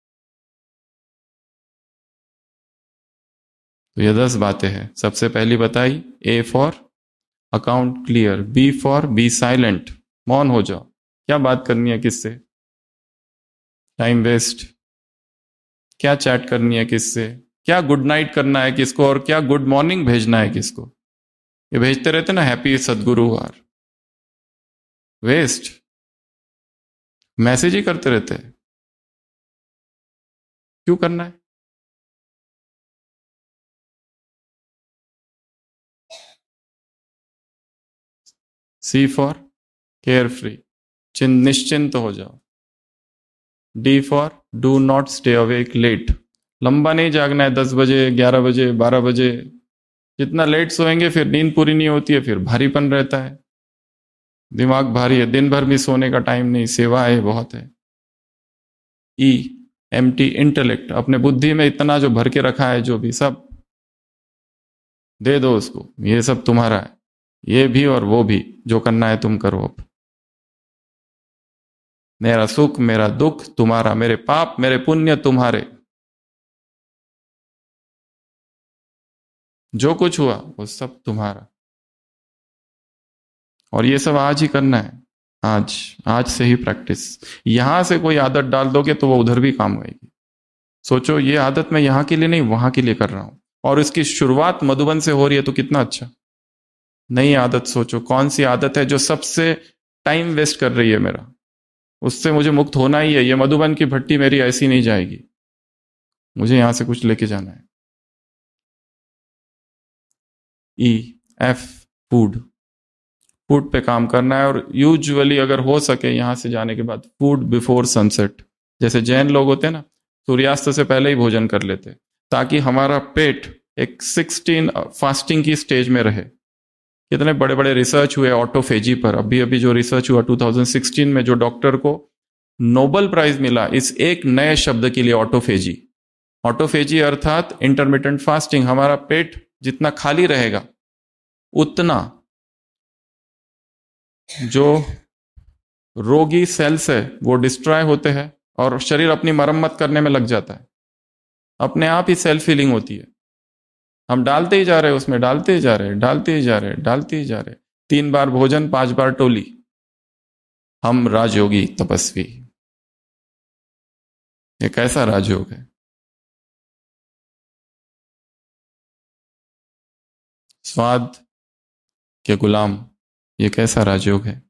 [SPEAKER 1] तो ये 10 बातें हैं। सबसे पहली बताई, A for account clear, B for be silent, मौन हो जाओ। क्या बात करनी है किससे? Time waste. क्या चैट करनी है किससे? क्या गुड नाइट करना है किसको, और क्या गुड मॉर्निंग भेजना है किसको? ये भेजते रहते ना, हैप्पी सदगुरुवार, वेस्ट। मैसेज ही करते रहते हैं, क्यों करना है? सी फॉर केयर फ्री, निश्चिंत हो जाओ। D for do not stay awake late, लंबा नहीं जागना है 10 बजे, 11 बजे, 12 बजे। जितना लेट सोएंगे फिर नींद पूरी नहीं होती है, फिर भारीपन रहता है, दिमाग भारी है, दिन भर भी सोने का टाइम नहीं, सेवाएं बहुत है। ई एम्प्टी इंटेलेक्ट, अपने बुद्धि में इतना जो भर के रखा है, जो भी सब दे दो उसको, ये सब तुम्हारा है, ये भी और वो भी, जो करना है तुम करो अब। मेरा सुख मेरा दुख तुम्हारा, मेरे पाप मेरे पुण्य तुम्हारे, जो कुछ हुआ वो सब तुम्हारा। और ये सब आज ही करना है, आज, आज से ही प्रैक्टिस। यहां से कोई आदत डाल दोगे तो वो उधर भी काम आएगी। सोचो, ये आदत मैं यहां के लिए नहीं, वहां के लिए कर रहा हूं, और इसकी शुरुआत मधुबन से हो रही है, तो कितना अच्छा। नई आदत सोचो, कौन सी आदत है जो सबसे टाइम वेस्ट कर रही है मेरा, उससे मुझे मुक्त होना ही है। ये मधुबन की भट्टी मेरी ऐसी नहीं जाएगी, मुझे यहां से कुछ लेके जाना है। ई एफ फूड, फूड पे काम करना है। और यूजुअली अगर हो सके यहां से जाने के बाद, फूड बिफोर सनसेट। जैसे जैन लोग होते हैं ना, सूर्यास्त से पहले ही भोजन कर लेते, ताकि हमारा पेट एक 16 फास्टिंग की स्टेज में रहे। कितने बड़े बड़े रिसर्च हुए ऑटोफेजी पर। अभी अभी जो रिसर्च हुआ 2016 में, जो डॉक्टर को नोबेल प्राइज मिला इस एक नए शब्द के लिए, ऑटोफेजी। ऑटोफेजी अर्थात इंटरमिटेंट फास्टिंग। हमारा पेट जितना खाली रहेगा, उतना जो रोगी सेल्स है वो डिस्ट्रॉय होते हैं, और शरीर अपनी मरम्मत करने में लग जाता है। अपने आप ही सेल्फ हीलिंग होती है। हम डालते ही जा रहे हैं उसमें, डालते ही जा रहे हैं, डालते ही जा रहे हैं, डालते ही जा रहे हैं। 3 बार भोजन, 5 बार टोली, हम राजयोगी तपस्वी। ये कैसा राजयोग है? स्वाद के गुलाम, ये कैसा राजयोग है?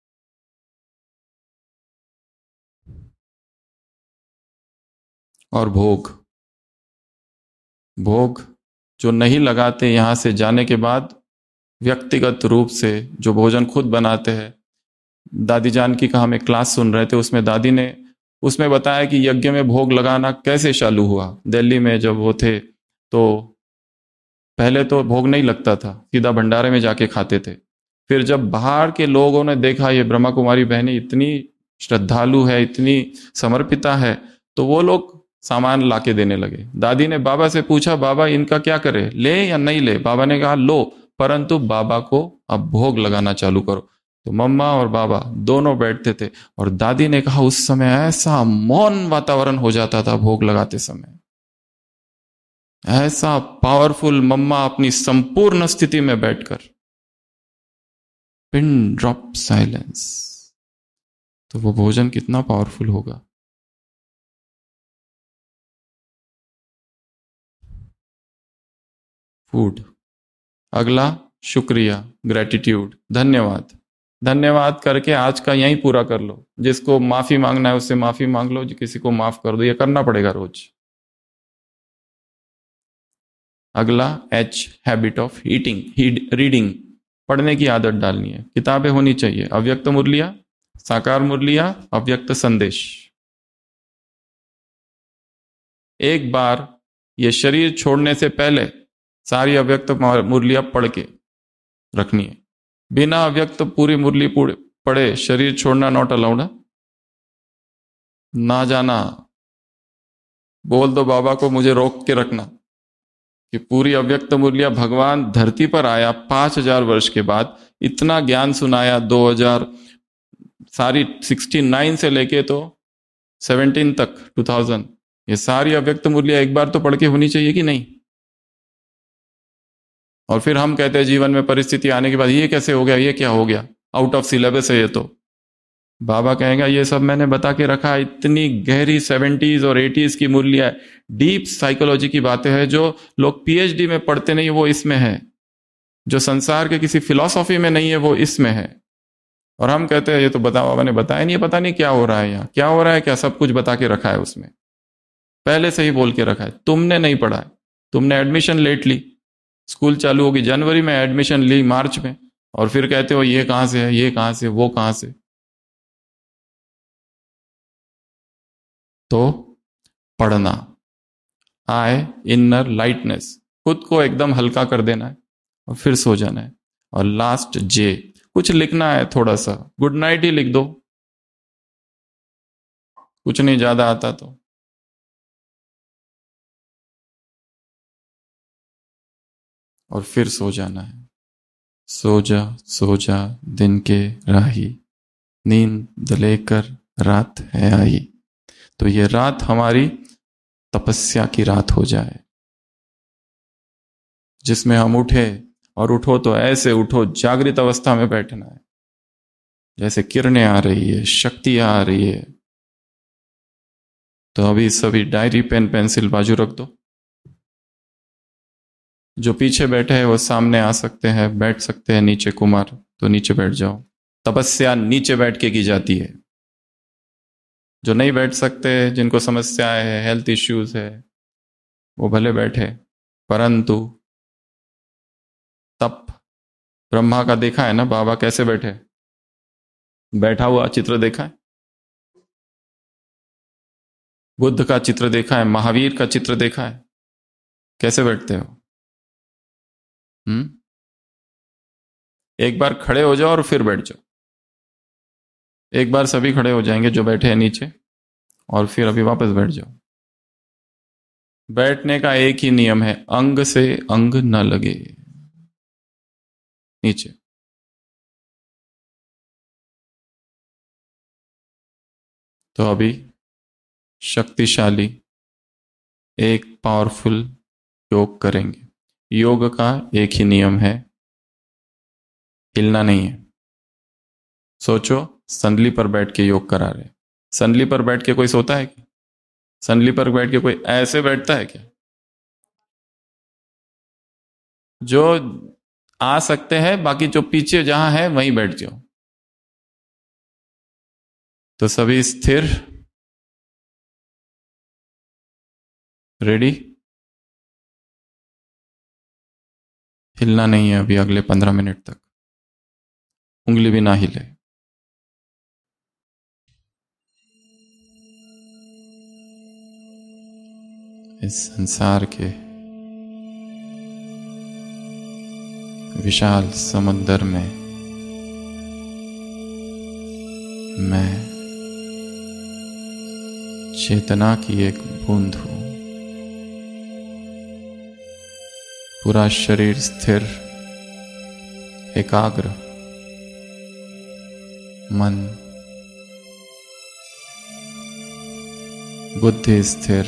[SPEAKER 1] और भोग, भोग जो नहीं लगाते यहां से जाने के बाद, व्यक्तिगत रूप से जो भोजन खुद बनाते हैं। दादी जानकी का हम एक क्लास सुन रहे थे, उसमें दादी ने उसमें बताया कि यज्ञ में भोग लगाना कैसे चालू हुआ। दिल्ली में जब वो थे तो पहले तो भोग नहीं लगता था, सीधा भंडारे में जाके खाते थे। फिर जब बाहर के लोगों ने देखा ये ब्रह्मा कुमारी बहनें इतनी श्रद्धालु है, इतनी समर्पिता है, तो वो लोग सामान लाके देने लगे। दादी ने बाबा से पूछा, बाबा इनका क्या करे, ले या नहीं ले? बाबा ने कहा लो, परंतु बाबा को अब भोग लगाना चालू करो। तो मम्मा और बाबा दोनों बैठते थे, और दादी ने कहा उस समय ऐसा मौन वातावरण हो जाता था भोग लगाते समय, ऐसा पावरफुल। मम्मा अपनी संपूर्ण स्थिति में बैठकर, पिन ड्रॉप साइलेंस, तो वो भोजन कितना पावरफुल होगा। फूड। अगला, शुक्रिया, ग्रेटिट्यूड, धन्यवाद। धन्यवाद करके आज का यहीं पूरा कर लो। जिसको माफी मांगना है उससे माफी मांग लो, किसी को माफ कर दो, ये करना पड़ेगा रोज। अगला, H habit of eating, reading, पढ़ने की आदत डालनी है। किताबें होनी चाहिए, अव्यक्त मुरलिया, साकार मुरलिया, अव्यक्त संदेश। एक बार ये शरीर छोड़ने से पहले सारी अव्यक्त मुरलिया पढ़ के रखनी है। बिना अव्यक्त पूरी मुरली पढ़े शरीर छोड़ना नॉट अलाउड है। ना जाना, बोल दो बाबा को मुझे रोक के रखना। कि पूरी अव्यक्त मूल्य भगवान धरती पर आया 5000 वर्ष के बाद, इतना ज्ञान सुनाया 2000 सारी 69 से लेके तो 17 तक 2000, ये सारी अव्यक्त मूल्य एक बार तो पढ़ के होनी चाहिए कि नहीं। और फिर हम कहते हैं जीवन में परिस्थिति आने के बाद ये कैसे हो गया, ये क्या हो गया, आउट ऑफ सिलेबस है ये तो। बाबा कहेगा ये सब मैंने बता के रखा है, इतनी गहरी 70s और 80s की मूल्य, डीप साइकोलॉजी की बातें हैं जो लोग पीएचडी में पढ़ते नहीं वो इसमें है, जो संसार के किसी फिलॉसफी में नहीं है वो इसमें है। और हम कहते हैं ये तो बाबा ने बताया नहीं, पता नहीं क्या हो रहा है यहाँ, क्या हो रहा है, क्या सब कुछ बता के रखा है उसमें, पहले से ही बोल के रखा है, तुमने नहीं पढ़ा है। तुमने एडमिशन लेट ली, स्कूल चालू होगी जनवरी में, एडमिशन ली मार्च में, और फिर कहते हो ये कहां से है, ये कहां से, वो कहां से। तो पढ़ना, आए इनर लाइटनेस, खुद को एकदम हल्का कर देना है और फिर सो जाना है। और लास्ट जे, कुछ लिखना है थोड़ा सा, गुड नाइट ही लिख दो, कुछ नहीं ज्यादा आता तो। और फिर सो जाना है। सो जा दिन के राही, नींद लेकर रात है आई। तो ये रात हमारी तपस्या की रात हो जाए, जिसमें हम उठे, और उठो तो ऐसे उठो जागृत अवस्था में बैठना है, जैसे किरणें आ रही है, शक्ति आ रही है। तो अभी सभी डायरी पेन पेंसिल बाजू रख दो, जो पीछे बैठे हैं वो सामने आ सकते हैं, बैठ सकते हैं नीचे, कुमार तो नीचे बैठ जाओ। तपस्या नीचे बैठ के की जाती है। जो नहीं बैठ सकते, जिनको समस्याएं है, हेल्थ इश्यूज है, वो भले बैठे, परंतु तप ब्रह्मा का देखा है ना, बाबा कैसे बैठे, बैठा हुआ चित्र देखा है, बुद्ध का चित्र देखा है, महावीर का चित्र देखा है, कैसे बैठते हो। एक बार खड़े हो जाओ और फिर बैठ जाओ। एक बार सभी खड़े हो जाएंगे जो बैठे हैं नीचे, और फिर अभी वापस बैठ जाओ। बैठने का एक ही नियम है, अंग से अंग न लगे नीचे। तो अभी शक्तिशाली एक पावरफुल योग करेंगे। योग का एक ही नियम है, हिलना नहीं है। सोचो संदली पर बैठ के योग करा रहे, संदली पर बैठ के कोई सोता है क्या, संदली पर बैठ के कोई ऐसे बैठता है क्या। जो आ सकते हैं, बाकी जो पीछे जहां है वहीं बैठ जाओ। तो सभी स्थिर, रेडी, हिलना नहीं है अभी अगले 15 मिनट तक, उंगली भी ना हिले। इस संसार के विशाल समुद्र में मैं चेतना की एक बूंद हूं। पूरा शरीर स्थिर, एकाग्र, मन बुद्धि स्थिर,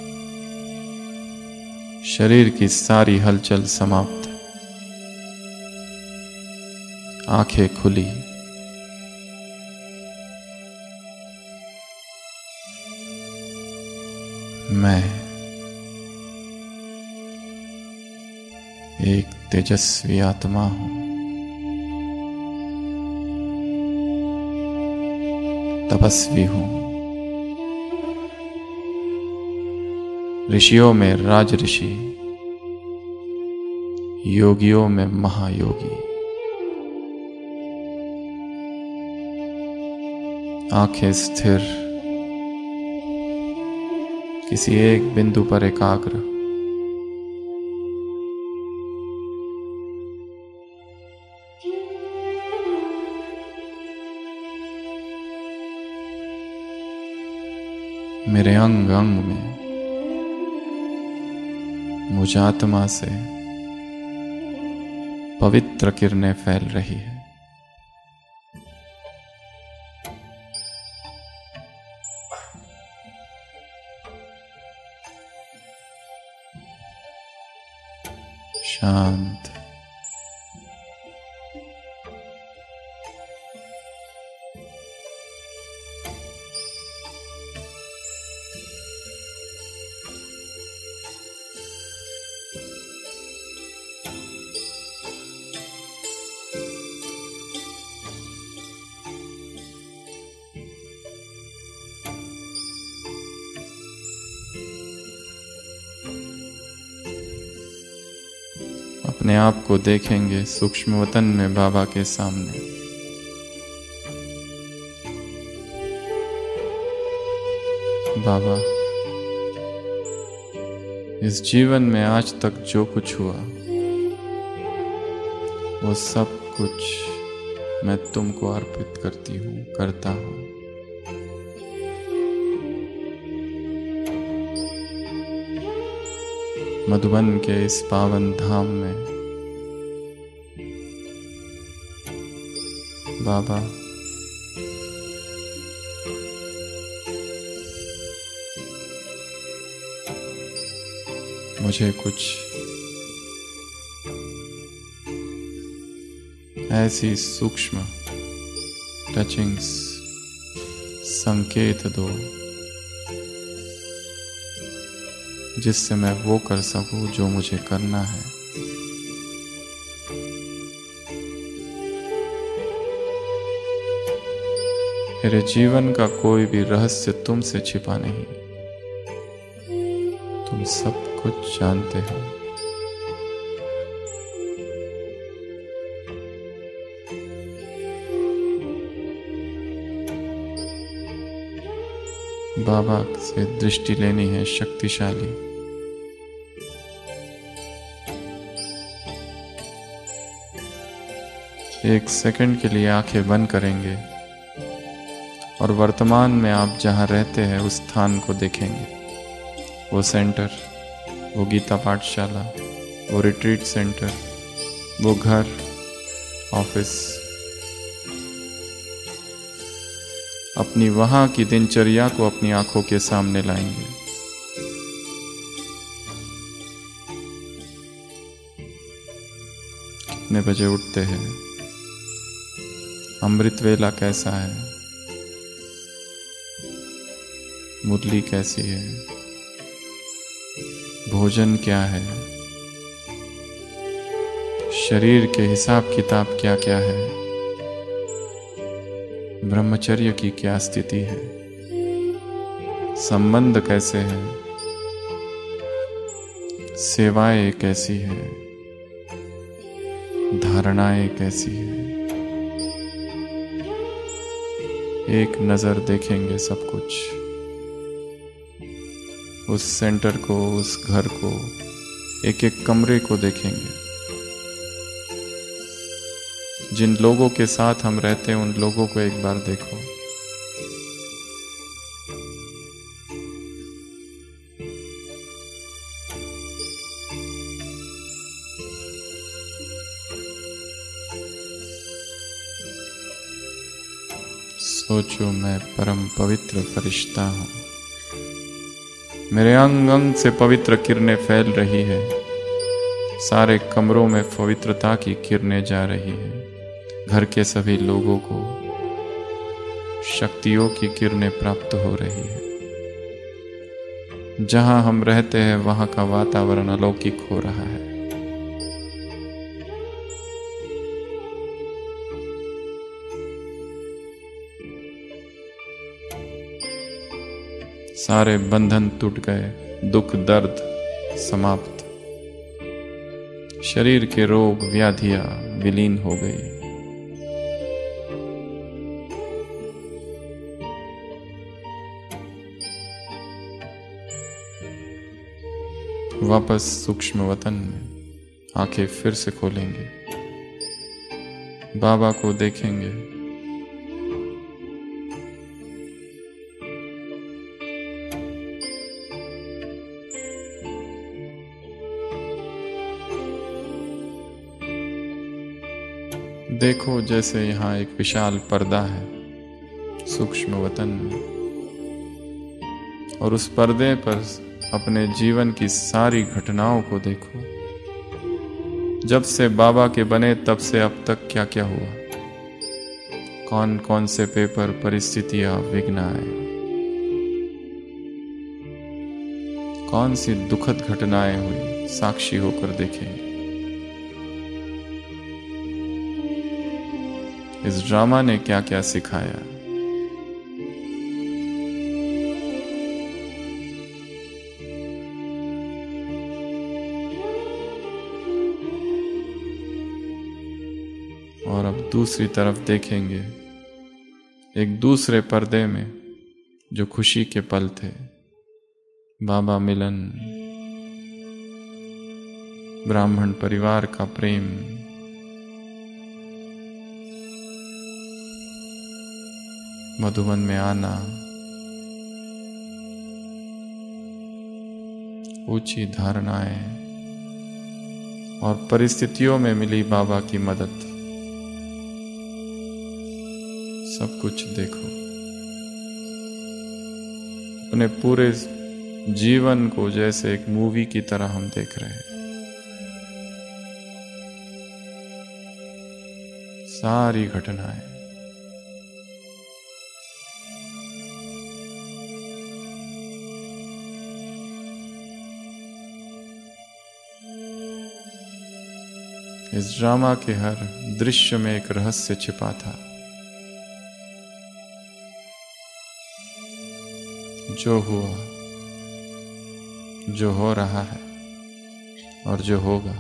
[SPEAKER 1] शरीर की सारी हलचल समाप्त, आंखें खुली। मैं एक तेजस्वी आत्मा हूं, तपस्वी हूं, ऋषियों में राज ऋषि, योगियों में महायोगी। आंखें स्थिर, किसी एक बिंदु पर एकाग्र। मेरे अंग अंग में मुझ आत्मा से पवित्र किरणें फैल रही है। शांत, अपने आप को देखेंगे सूक्ष्म वतन में बाबा के सामने। बाबा, इस जीवन में आज तक जो कुछ हुआ वो सब कुछ मैं तुमको अर्पित करती हूँ, करता हूँ। मधुबन के इस पावन धाम में बाबा, मुझे कुछ ऐसी सूक्ष्म टचिंग्स संकेत दो जिससे मैं वो कर सकूं जो मुझे करना है। मेरे जीवन का कोई भी रहस्य तुमसे छिपा नहीं, तुम सब कुछ जानते हो। बाबा से दृष्टि लेनी है शक्तिशाली। एक सेकंड के लिए आंखें बंद करेंगे और वर्तमान में आप जहां रहते हैं उस स्थान को देखेंगे। वो सेंटर, वो गीता पाठशाला, वो रिट्रीट सेंटर, वो घर, ऑफिस, अपनी वहां की दिनचर्या को अपनी आंखों के सामने लाएंगे। कितने बजे उठते हैं, अमृत वेला कैसा है, मुरली कैसी है, भोजन क्या है, शरीर के हिसाब किताब क्या क्या है, ब्रह्मचर्य की क्या स्थिति है, संबंध कैसे हैं, सेवाएं कैसी है, धारणाएं कैसी है। एक नजर देखेंगे सब कुछ, उस सेंटर को, उस घर को, एक एक कमरे को देखेंगे। जिन लोगों के साथ हम रहते हैं उन लोगों को एक बार देखो। सोचो मैं परम पवित्र फरिश्ता हूं, मेरे अंग अंग से पवित्र किरणें फैल रही है, सारे कमरों में पवित्रता की किरणें जा रही है। घर के सभी लोगों को शक्तियों की किरणें प्राप्त हो रही है। जहां हम रहते हैं वहां का वातावरण अलौकिक हो रहा है। सारे बंधन टूट गए, दुख दर्द समाप्त, शरीर के रोग व्याधियां विलीन हो गई। वापस सूक्ष्म वतन में आंखें फिर से खोलेंगे, बाबा को देखेंगे। देखो जैसे यहाँ एक विशाल पर्दा है सूक्ष्म वतन में, और उस पर्दे पर अपने जीवन की सारी घटनाओं को देखो। जब से बाबा के बने तब से अब तक क्या क्या हुआ, कौन कौन से पेपर, परिस्थितियां, विघ्न आए, कौन सी दुखद घटनाएं हुई, साक्षी होकर देखेंगे। इस ड्रामा ने क्या क्या सिखाया। और अब दूसरी तरफ देखेंगे, एक दूसरे पर्दे में जो खुशी के पल थे, बाबा मिलन, ब्राह्मण परिवार का प्रेम, मधुबन में आना, ऊंची धारणाएं और परिस्थितियों में मिली बाबा की मदद, सब कुछ देखो। अपने पूरे जीवन को जैसे एक मूवी की तरह हम देख रहे हैं। सारी घटनाएं, इस ड्रामा के हर दृश्य में एक रहस्य छिपा था। जो हुआ, जो हो रहा है और जो होगा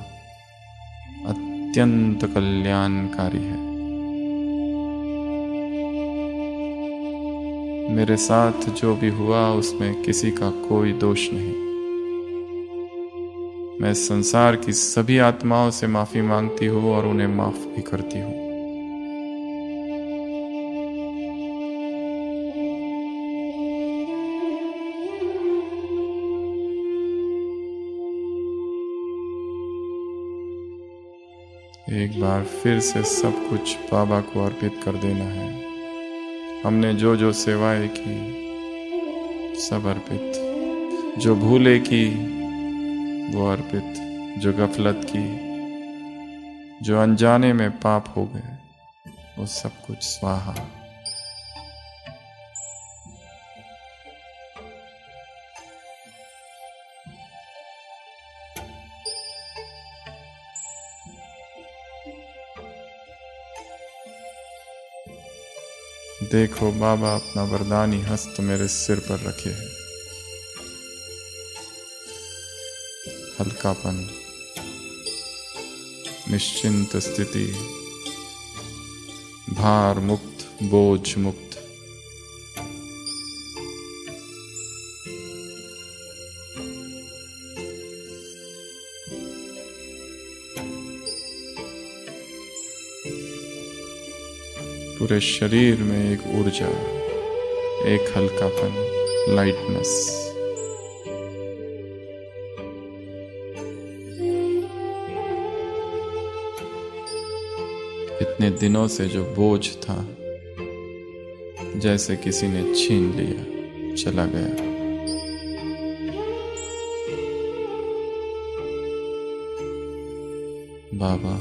[SPEAKER 1] अत्यंत कल्याणकारी है। मेरे साथ जो भी हुआ उसमें किसी का कोई दोष नहीं। मैं संसार की सभी आत्माओं से माफी मांगती हूँ और उन्हें माफ भी करती हूँ। एक बार फिर से सब कुछ बाबा को अर्पित कर देना है। हमने जो जो सेवाएं की सब अर्पित, जो भूले की वो अर्पित, जो गफलत की, जो अनजाने में पाप हो गए वो सब कुछ स्वाहा। देखो बाबा अपना वरदानी हस्त मेरे सिर पर रखे है। हल्कापन, निश्चिंत स्थिति, भार मुक्त, बोझ मुक्त। पूरे शरीर में एक ऊर्जा, एक हल्कापन, लाइटनेस। इतने दिनों से जो बोझ था जैसे किसी ने छीन लिया, चला गया। बाबा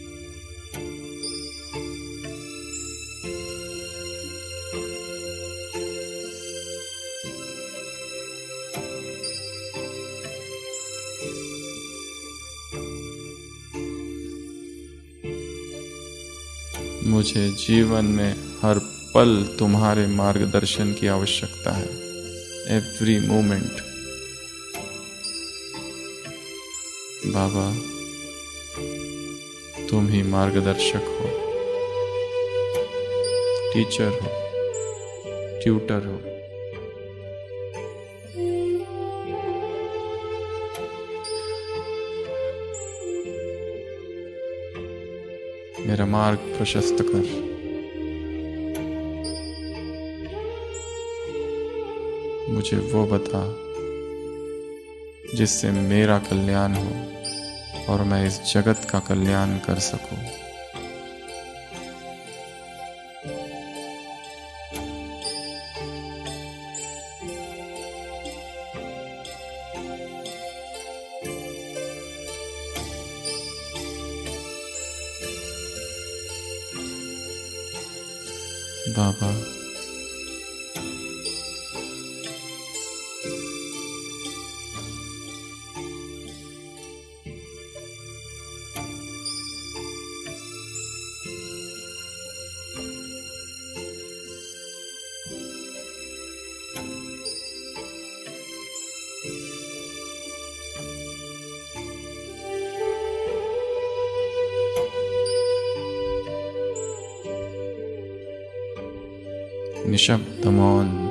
[SPEAKER 1] मुझे जीवन में हर पल तुम्हारे मार्गदर्शन की आवश्यकता है। एवरी मोमेंट बाबा तुम ही मार्गदर्शक हो, टीचर हो, ट्यूटर हो। मेरा मार्ग प्रशस्त कर। मुझे वो बता जिससे मेरा कल्याण हो और मैं इस जगत का कल्याण कर सकूं। बाबा, निशब्द मौन